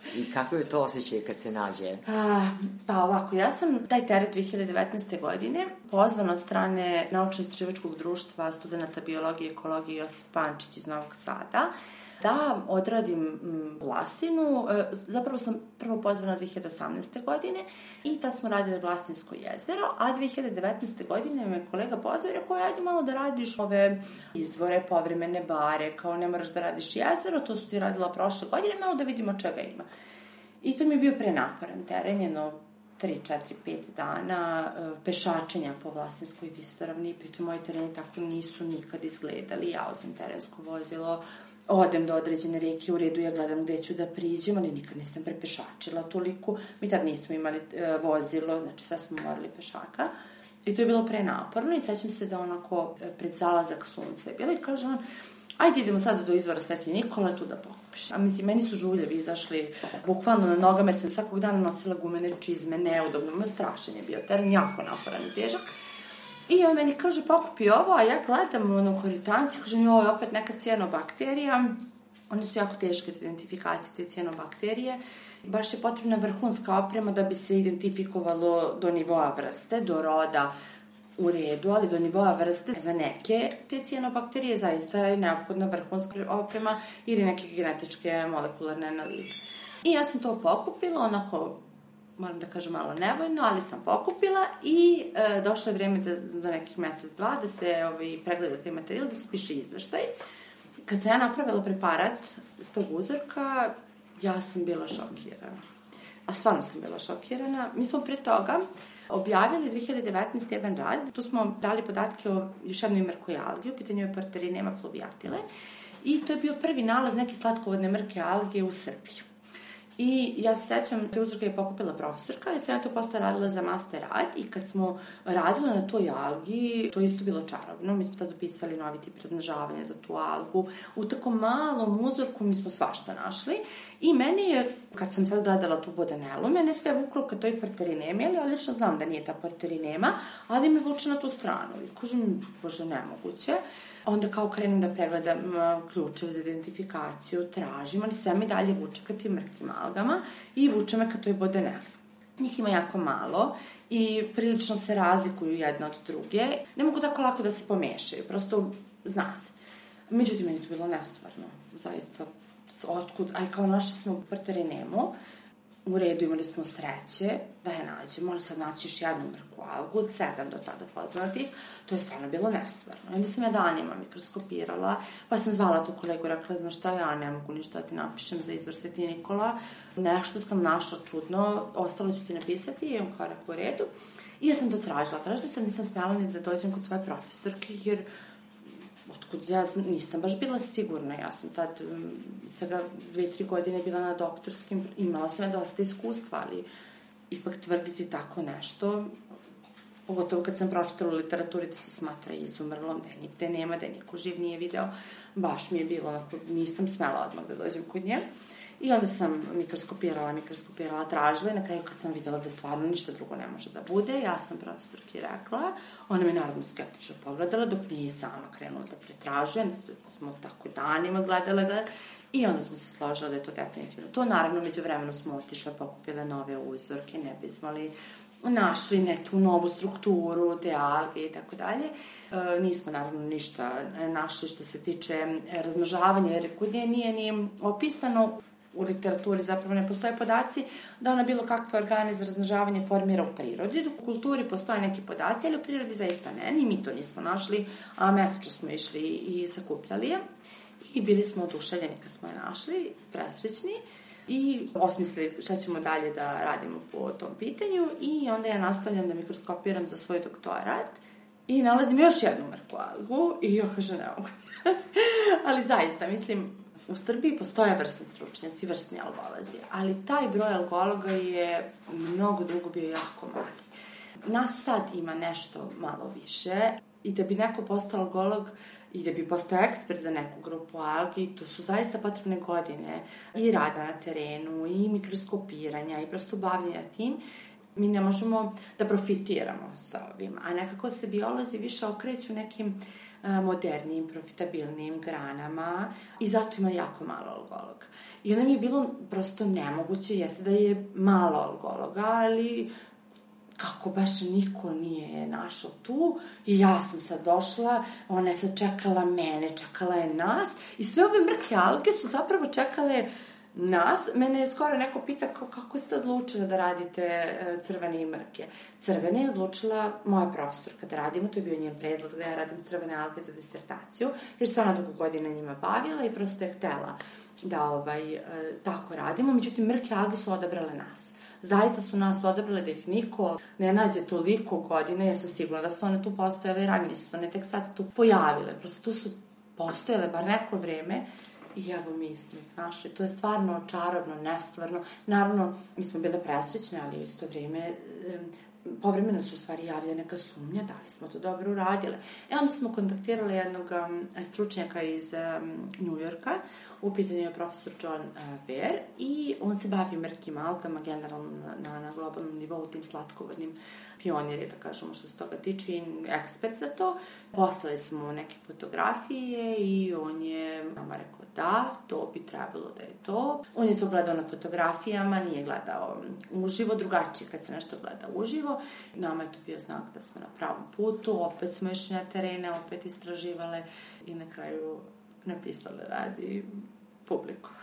I kako je to osjećaj kad se nađe? Pa ovako, ja sam taj teret 2019. godine pozvana od strane Naučno-istraživačkog društva studenta biologije i ekologije Josip Pančić iz Novog Sada da odradim Vlasinu. Zapravo sam prvo pozvana 2018. godine i tad smo radili Vlasinsko jezero, a 2019. godine me kolega pozvao i rekao, ajde malo da radiš ove izvore, povremene bare, kao ne moraš da radiš jezero, to su ti radila prošle godine, malo da vidimo čega ima. I to mi je bio prenaporan teren, jedno 3, 4, 5 dana pešačenja po Vlasinskoj visoravni, pritom moji tereni tako nisu nikad izgledali, ja uzem terensko vozilo, odem do određene reke, u redu ja gledam gde ću da priđem, ali nikad nisam prepešačila toliko. Mi tad nismo imali vozilo, znači sve smo morali pešaka. I to je bilo prenaporno i sećam se da onako pred zalazak sunca je bilo i kaže on, ajde idemo sada do izvora Sveti Nikola tu da pokupiš. A mislim, meni su žuljevi izašli bukvalno na nogama jer sam svakog dana nosila gumene čizme, neudobno, strašan je bio teren, jako naporan i težak. I on meni kaže, pokupi ovo, a ja gledam u horitanci, kažem, ovo je opet neka cijanobakterija. One su jako teške za identifikaciju, te cijanobakterije. Baš je potrebna vrhunska oprema da bi se identifikovalo do nivoa vrste, do roda u redu, ali do nivoa vrste za neke te cijanobakterije zaista je neophodna vrhunska oprema ili neke genetičke molekularne analize. I ja sam to pokupila, onako, moram da kažem malo nevoljno, ali sam pokupila i došlo je vreme za nekih mesec, dva da se pregleda taj materijal, da se piše izveštaj. Kad sam ja napravila preparat s tog uzorka, ja sam bila šokirana. A stvarno sam bila šokirana. Mi smo pre toga objavili 2019. jedan rad, tu smo dali podatke o još jednoj mrkoj algi, u pitanju je Porterinema fluviatile, i to je bio prvi nalaz neke slatkovodne mrke alge u Srbiji. I ja se sećam, te uzorke je pokupila profesorka, ali sam ja to posle radila za master rad i kad smo radili na toj algi, to isto bilo čarobno. Mi smo tada pisali novi tip razmnožavanja za tu algu. U tako malom uzorku mi smo svašta našli i meni je, kad sam sad gledala tu bodanelu, mene sve vuklo ka toj Porterinemi, ali odlično znam da nije ta Porterinema, ali me vuče na tu stranu. I kažem, bože, nemoguće. Onda kao krenem da pregledam ključeve za identifikaciju, tražim, ali sve mi dalje vuče ka tim mrkim algama i vuče me ka toj bodaneli. Njih ima jako malo i prilično se razlikuju jedna od druge. Ne mogu tako lako da se pomešaju, prosto zna se. Međutim, meni to bilo nestvarno, zaista. Otkud, aj kao našli smo Porterinemu, u redu imali smo sreće da je nađemo, ali sad naći još jednu mrku algu, 7 do tada poznatih, to je stvarno bilo nestvarno. Onda sam ja danima mikroskopirala, pa sam zvala tu kolegu, rekla, znaš šta, ja ne mogu ništa da ti napišem za izvor Sveti Nikola, nešto sam našla čudno, ostalo ću ti napisati i on kao rekao u redu. I ja sam to tražila sam, nisam smela ni da dođem kod svoje profesorke, jer otkud ja nisam baš bila sigurna, ja sam tad svega 2-3 godine bila na doktorskim, imala sam dosta iskustva, ali ipak tvrditi tako nešto, pogotovo kad sam pročitala u literaturi da se smatra izumrlom, da nigde nema, da niko živ nije video, baš mi je bilo, onako, nisam smela odmah da dođem kod nje. I onda sam mikroskopirala, tražila i na kraju kad sam videla da stvarno ništa drugo ne može da bude, ja sam profesorki rekla, ona me naravno skeptično pogledala dok nije sama krenula da pretražuje, smo tako danima gledala i onda smo se složila da je to definitivno to. Naravno, među vremenu smo otišle, pokupile nove uzorke, ne bismo li našli neku novu strukturu, te alge i tako dalje. Nismo naravno ništa našli što se tiče razmnožavanja, jer kod nje nije ni opisano, u literaturi zapravo ne postoje podaci da ona bilo kakve organe za razmnožavanje formira u prirodi. U kulturi postoje neki podaci, ali u prirodi zaista ne, ni mi to nismo našli, a mesečno smo išli i sakupljali je. I bili smo oduševljeni kad smo je našli, presrećni, i osmislili šta ćemo dalje da radimo po tom pitanju. I onda ja nastavljam da mikroskopiram za svoj doktorat i nalazim još jednu mrku algu i ja kažem ne mogu. Ali zaista, mislim, u Srbiji postoje vrsni stručnjaci, vrsni algolozi, ali taj broj algologa je mnogo dugo bio jako mali. Nas sad ima nešto malo više i da bi neko postao algolog i da bi postao ekspert za neku grupu algi, to su zaista potrebne godine i rada na terenu, i mikroskopiranja, i prosto bavljenja tim. Mi ne možemo da profitiramo sa ovim, a nekako se biolozi više okreću nekim modernijim, profitabilnijim granama i zato ima jako malo algologa. I onda mi je bilo prosto nemoguće, jeste da je malo algologa, ali kako baš niko nije našao tu i ja sam sad došla, ona je sad čekala mene, čekala je nas i sve ove mrke alge su zapravo čekale nas. Mene je skoro neko pita kako ste odlučila da radite crvene i mrke. Crvene je odlučila moja profesorka da radimo, to je bio njen predlog da ja radim crvene alge za disertaciju, jer se ona dugo godina njima bavila i prosto je htela da tako radimo. Međutim, mrke alge su odabrale nas. Zaista su nas odabrale da ih niko ne nađe toliko godine, ja sam sigurna da su one tu postojale ranije, su one tek sad tu pojavile, prosto tu su postojale bar neko vreme i evo mi smo ih našli. To je stvarno čarobno, nestvarno. Naravno, mi smo bile presrećne, ali u isto vrijeme povremeno su u stvari javlja neka sumnja da li smo to dobro uradile. Onda smo kontaktirali jednog stručnjaka iz Njujorka, u pitanju je profesor John Ver i on se bavi mrkim algama generalno na globalnom nivou, tim slatkovodnim pioniri, da kažemo što se toga tiče, i ekspert za to. Poslali smo neke fotografije i on je nama rekao da, to bi trebalo da je to. On je to gledao na fotografijama, nije gledao uživo, drugačije kad se nešto gleda uživo. Nama je to bio znak da smo na pravom putu, opet smo išli na terene, opet istraživale i na kraju napisale radi publikovale.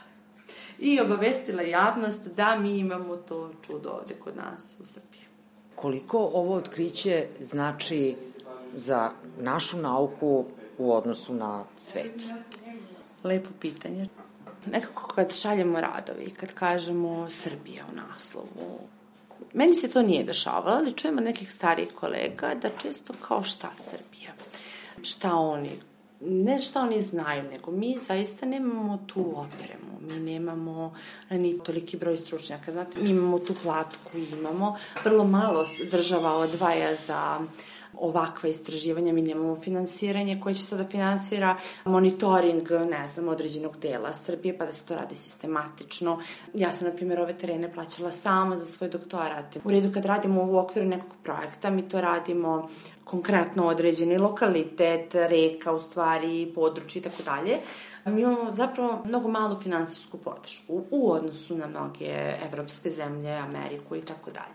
I obavestila javnost da mi imamo to čudo ovde kod nas u Srbiji. Koliko ovo otkriće znači za našu nauku u odnosu na svet? Lepo pitanje. Nekako kad šaljemo radovi i kad kažemo Srbija u naslovu, meni se to nije dešavalo, ali čujemo nekih starijih kolega da često kao šta Srbija, šta oni, ne šta oni znaju, nego mi zaista nemamo tu opremu, mi nemamo ni toliki broj stručnjaka, znate, mi imamo tu platu koju imamo, vrlo malo država odvaja za ovakva istraživanja, mi nemamo finansiranje koje će sada finansira monitoring, ne znam, određenog dela Srbije, pa da se to radi sistematično. Ja sam, na primjer, ove terene plaćala sama za svoj doktorat. U redu, kad radimo u okviru nekog projekta, mi to radimo konkretno određeni lokalitet, reka, u stvari, područje i tako dalje. Mi imamo zapravo mnogo malu finansijsku podršku u odnosu na mnoge evropske zemlje, Ameriku i tako dalje.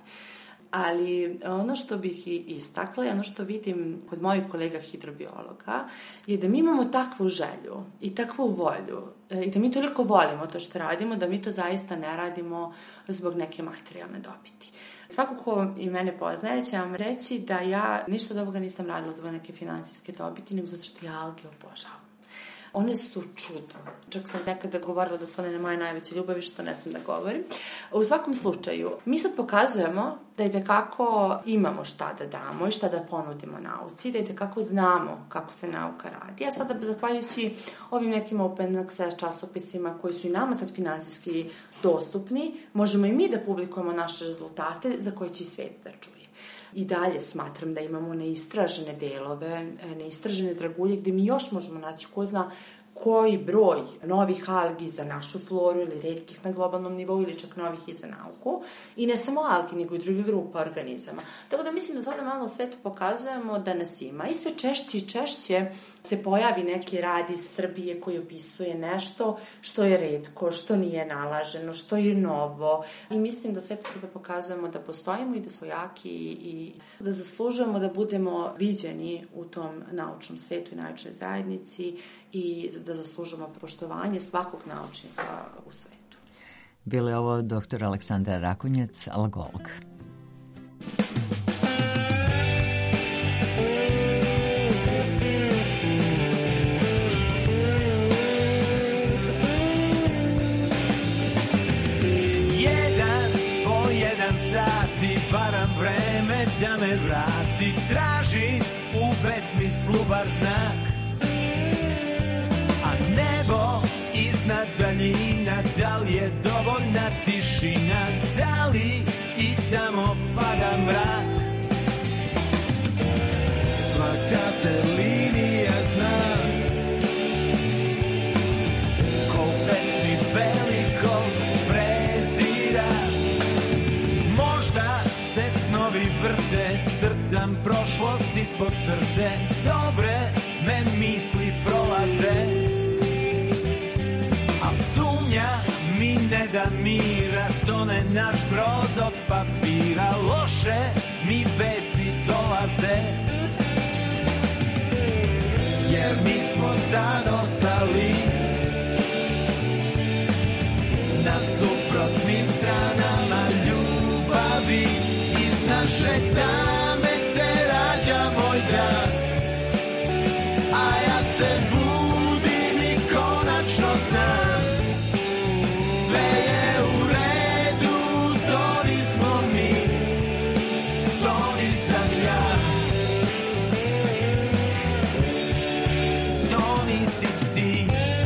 Ali ono što bih istakla i ono što vidim kod mojih kolega hidrobiologa je da mi imamo takvu želju i takvu volju i da mi toliko volimo to što radimo, da mi to zaista ne radimo zbog neke materijalne dobiti. Svako ko i mene poznaje će vam reći da ja ništa od ovoga nisam radila zbog neke finansijske dobiti, nego zato što ja alge obožavam. One su čudo. Čak sam nekada govorila da su one na moje najveće ljubavi, što ne sam da govorim. U svakom slučaju, mi sad pokazujemo da itekako imamo šta da damo i šta da ponudimo nauci, da itekako znamo kako se nauka radi. A sada, zahvaljujući ovim nekim open access časopisima koji su i nama sad finansijski dostupni, možemo i mi da publikujemo naše rezultate za koje će i svet da čuje. I dalje smatram da imamo neistražene delove, neistražene dragulje gde mi još možemo naći ko zna koji broj novih algi za našu floru ili retkih na globalnom nivou ili čak novih i za nauku. I ne samo algi, nego i druge grupe organizama. Tako da mislim da sada malo u svetu pokazujemo da nas ima i sve češće i češće se pojavi neki rad iz Srbije koji opisuje nešto što je retko, što nije nalaženo, što je novo. I mislim da svetu sada pokazujemo da postojimo i da smo jaki i da zaslužujemo da budemo viđeni u tom naučnom svetu i naučnoj zajednici i da zaslužujemo poštovanje svakog naučnika u svetu. Bilo je ovo dr. Aleksandra Rakonjac, algolog. Varam vreme da me vrati, tražim u besmislu bar znak. A nebo iznad daljina, da li je dovoljna tišina, da li i tamo pada mrak. Svaka te linija zna, ko u pesmi velikog prezira. Možda se snovi vrte, crtam prošlost ispod crte, dobre me da mira, tone naš brod od papira, loše mi vesti dolaze, jer mi smo sad ostali na suprotnim stranama ljubavi. Iz naše tame se rađa moj grad, a ja se budim i konačno znam, sve je u redu, to nismo mi, to nisam ja, to nisi ti.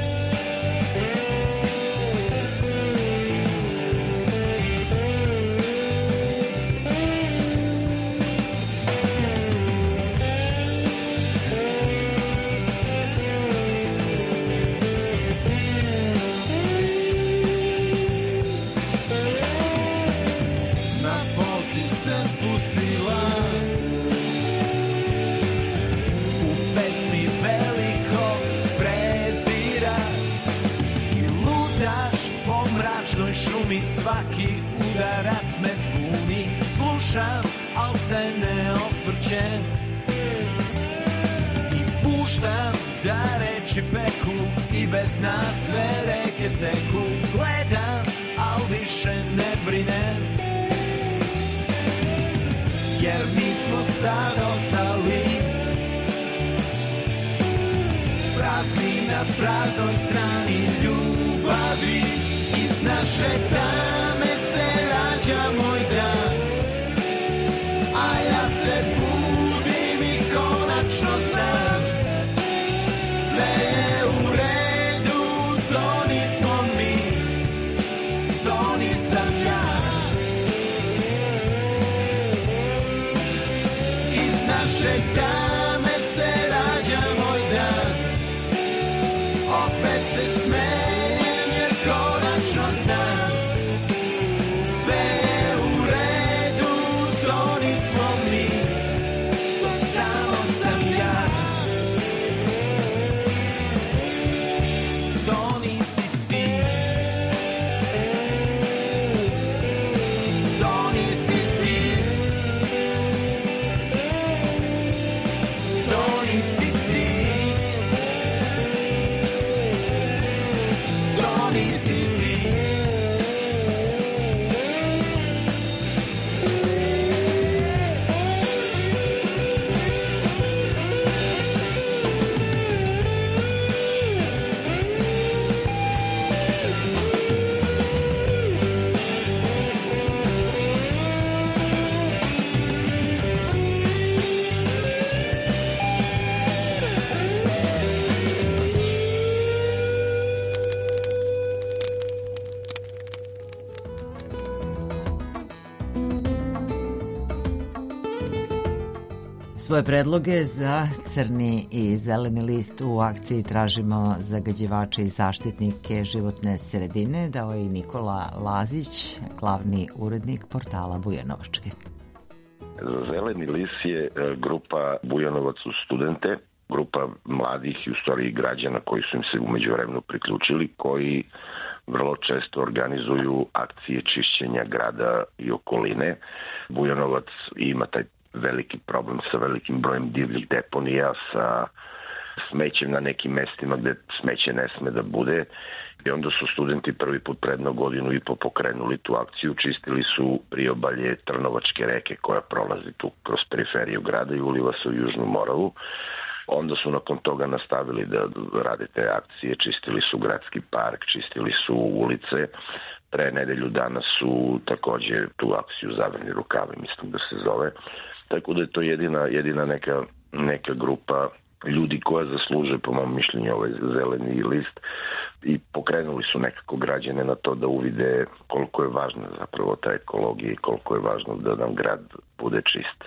Šumi svaki udarac me zbuni, slušam, al se ne osvrćem i puštam da reči peku i bez nas sve reke teku. Gledam, al više ne brinem, jer mi smo sad ostali prazni na praznoj strani ljubavi. Iz naše tame se rađa moj dan, a ja se budim i konačno znam, sve je u redu, to nismo mi, to nisam ja. Iz naše tame se rađa moj dan, opet se smejem. Svoje predloge za crni i zeleni list u akciji Tražimo zagađivače i zaštitnike životne sredine dao je Nikola Lazić, glavni urednik portala Bujanovačke. Zeleni list je grupa Bujanovac uz studente, grupa mladih i u stvari građana koji su im se umeđu vremenu priključili, koji vrlo često organizuju akcije čišćenja grada i okoline. Bujanovac ima taj veliki problem sa velikim brojem divljih deponija, sa smećem na nekim mestima gde smeće ne sme da bude. I onda su studenti prvi put predno godinu i pokrenuli tu akciju, čistili su priobalje Trnovačke reke koja prolazi tu kroz periferiju grada i uliva se u Južnu Moravu. Onda su nakon toga nastavili da rade te akcije, čistili su gradski park, čistili su ulice. Pre nedelju dana su takođe tu akciju Zavrni rukavi, mislim da se zove. Tako da je to jedina neka grupa ljudi koja zaslužuje, po mom mišljenju, ovaj zeleni list i pokrenuli su nekako građane na to da uvide koliko je važna zapravo ta ekologija i koliko je važno da nam grad bude čist.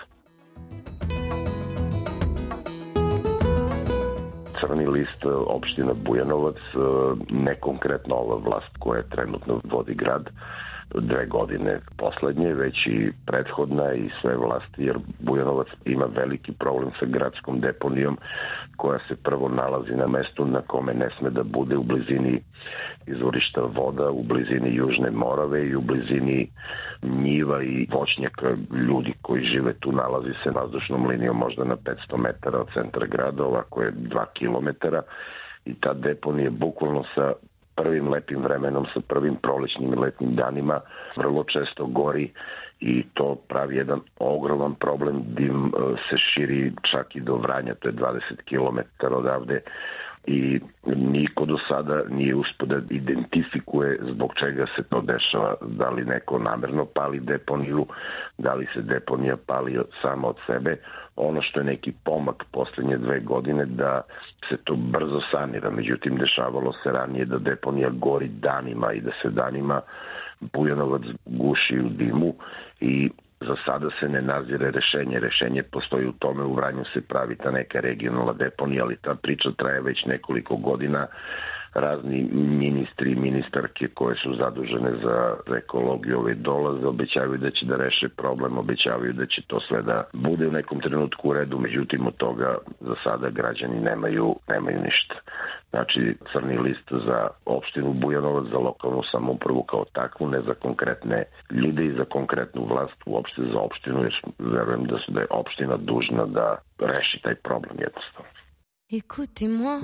Crni list opština Bujanovac, ne konkretno ova vlast koja trenutno vodi grad, 2 godine poslednje, već i prethodna i sve vlasti, jer Bujanovac ima veliki problem sa gradskom deponijom koja se prvo nalazi na mestu na kome ne sme da bude, u blizini izvorišta voda, u blizini Južne Morave i u blizini njiva i voćnjaka. Ljudi koji žive tu nalazi se vazdušnom linijom možda na 500 metara od centra grada, ovako je 2 kilometara, i ta deponija bukvalno sa prvim lepim vremenom, sa prvim prolećnim i letnim danima vrlo često gori i to pravi jedan ogroman problem. Dim se širi čak i do Vranja, to je 20 km odavde, i niko do sada nije uspio da identifikuje zbog čega se to dešava, da li neko namerno pali deponiju, da li se deponija pali sama od sebe. Ono što je neki pomak poslednje 2 godine da se to brzo sanira, međutim dešavalo se ranije da deponija gori danima i da se danima Bujanovac guši u dimu i za sada se ne nazire rešenje. Rešenje postoji u tome, u Vranju se pravi ta neka regionalna deponija, ali ta priča traje već nekoliko godina. Razni ministri i ministarke koje su zadužene za ekologiju dolaze, obećavaju da će da reše problem, obećavaju da će to sve da bude u nekom trenutku u redu, međutim od toga za sada građani nemaju ništa. Znači, crni list za opštinu Bujanovac, za lokalnu samoupravu kao takvu, ne za konkretne ljude i za konkretnu vlast, uopšte za opštinu, jer verujem da je opština dužna da reši taj problem jednostavno. Écoutez-moi,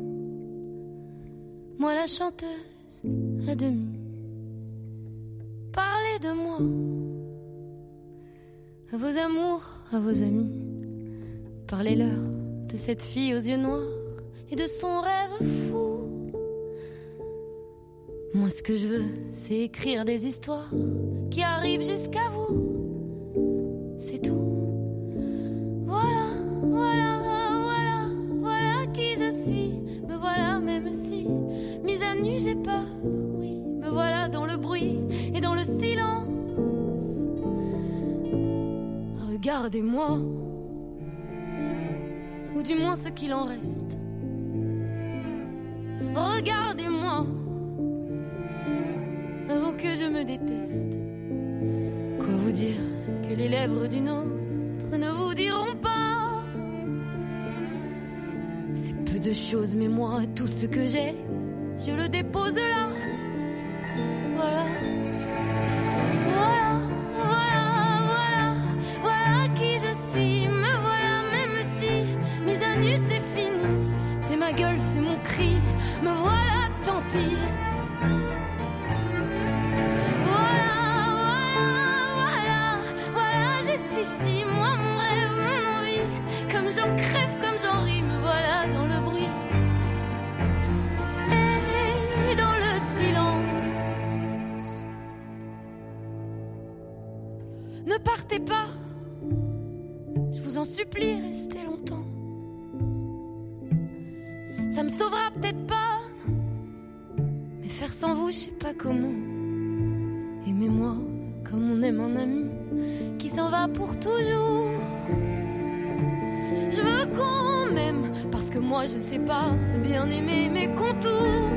moi la chanteuse à demi, parlez de moi, à vos amours, à vos amis, parlez-leur de cette fille aux yeux noirs et de son rêve fou. Moi ce que je veux, c'est écrire des histoires qui arrivent jusqu'à vous, c'est tout. Voilà, voilà, voilà, voilà qui je suis, me voilà même si mise à nu j'ai peur, oui, me voilà dans le bruit et dans le silence. Regardez-moi, ou du moins ce qu'il en reste. Regardez-moi, avant que je me déteste. Quoi vous dire que les lèvres d'une autre ne vous diront pas? C'est peu de choses, mais moi, tout ce que j'ai, je le dépose là. Voilà. Voilà, voilà, voilà, voilà qui je suis. Me voilà, même si mise à nu c'est fini. C'est ma gueule, c'est mon cri. Me voilà, tant pis. Voilà, voilà, voilà, voilà, juste ici, moi, mon rêve, mon envie. Comme j'en crève, comme j'en ris, me voilà dans le bruit et dans le silence. Ne partez pas, je vous en supplie, restez longtemps. Ça me sauvera peut-être pas, mais faire sans vous, je sais pas comment. Aimez-moi comme on aime un ami qui s'en va pour toujours. Je veux qu'on m'aime parce que moi je sais pas bien aimer mes contours.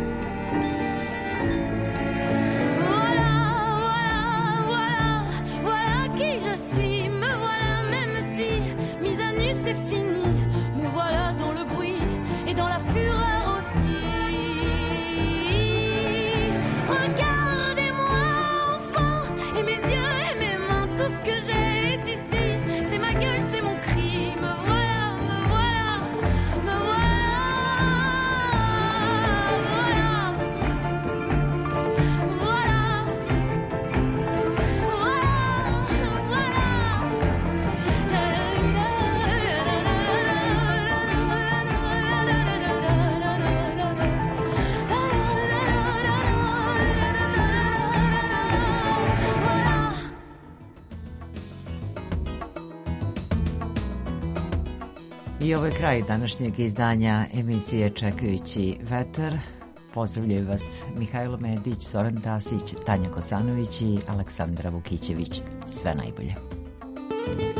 Voilà, voilà, voilà, voilà qui je suis. Me voilà même si mise à nu c'est fini. Me voilà dans le bruit et dans la fureur aussi. Regardez-moi enfant, et mes yeux et mes mains, tout ce que j'ai est ici. C'est ma gueule, c'est mon cri. Me voilà, me voilà, me voilà. Voilà, voilà, I ovo je kraj današnjeg izdanja emisije Čekajući vetar. Pozdravljaju vas Mihajlo Medić, Zoran Tasić, Tanja Kosanović i Aleksandra Vukićević. Sve najbolje.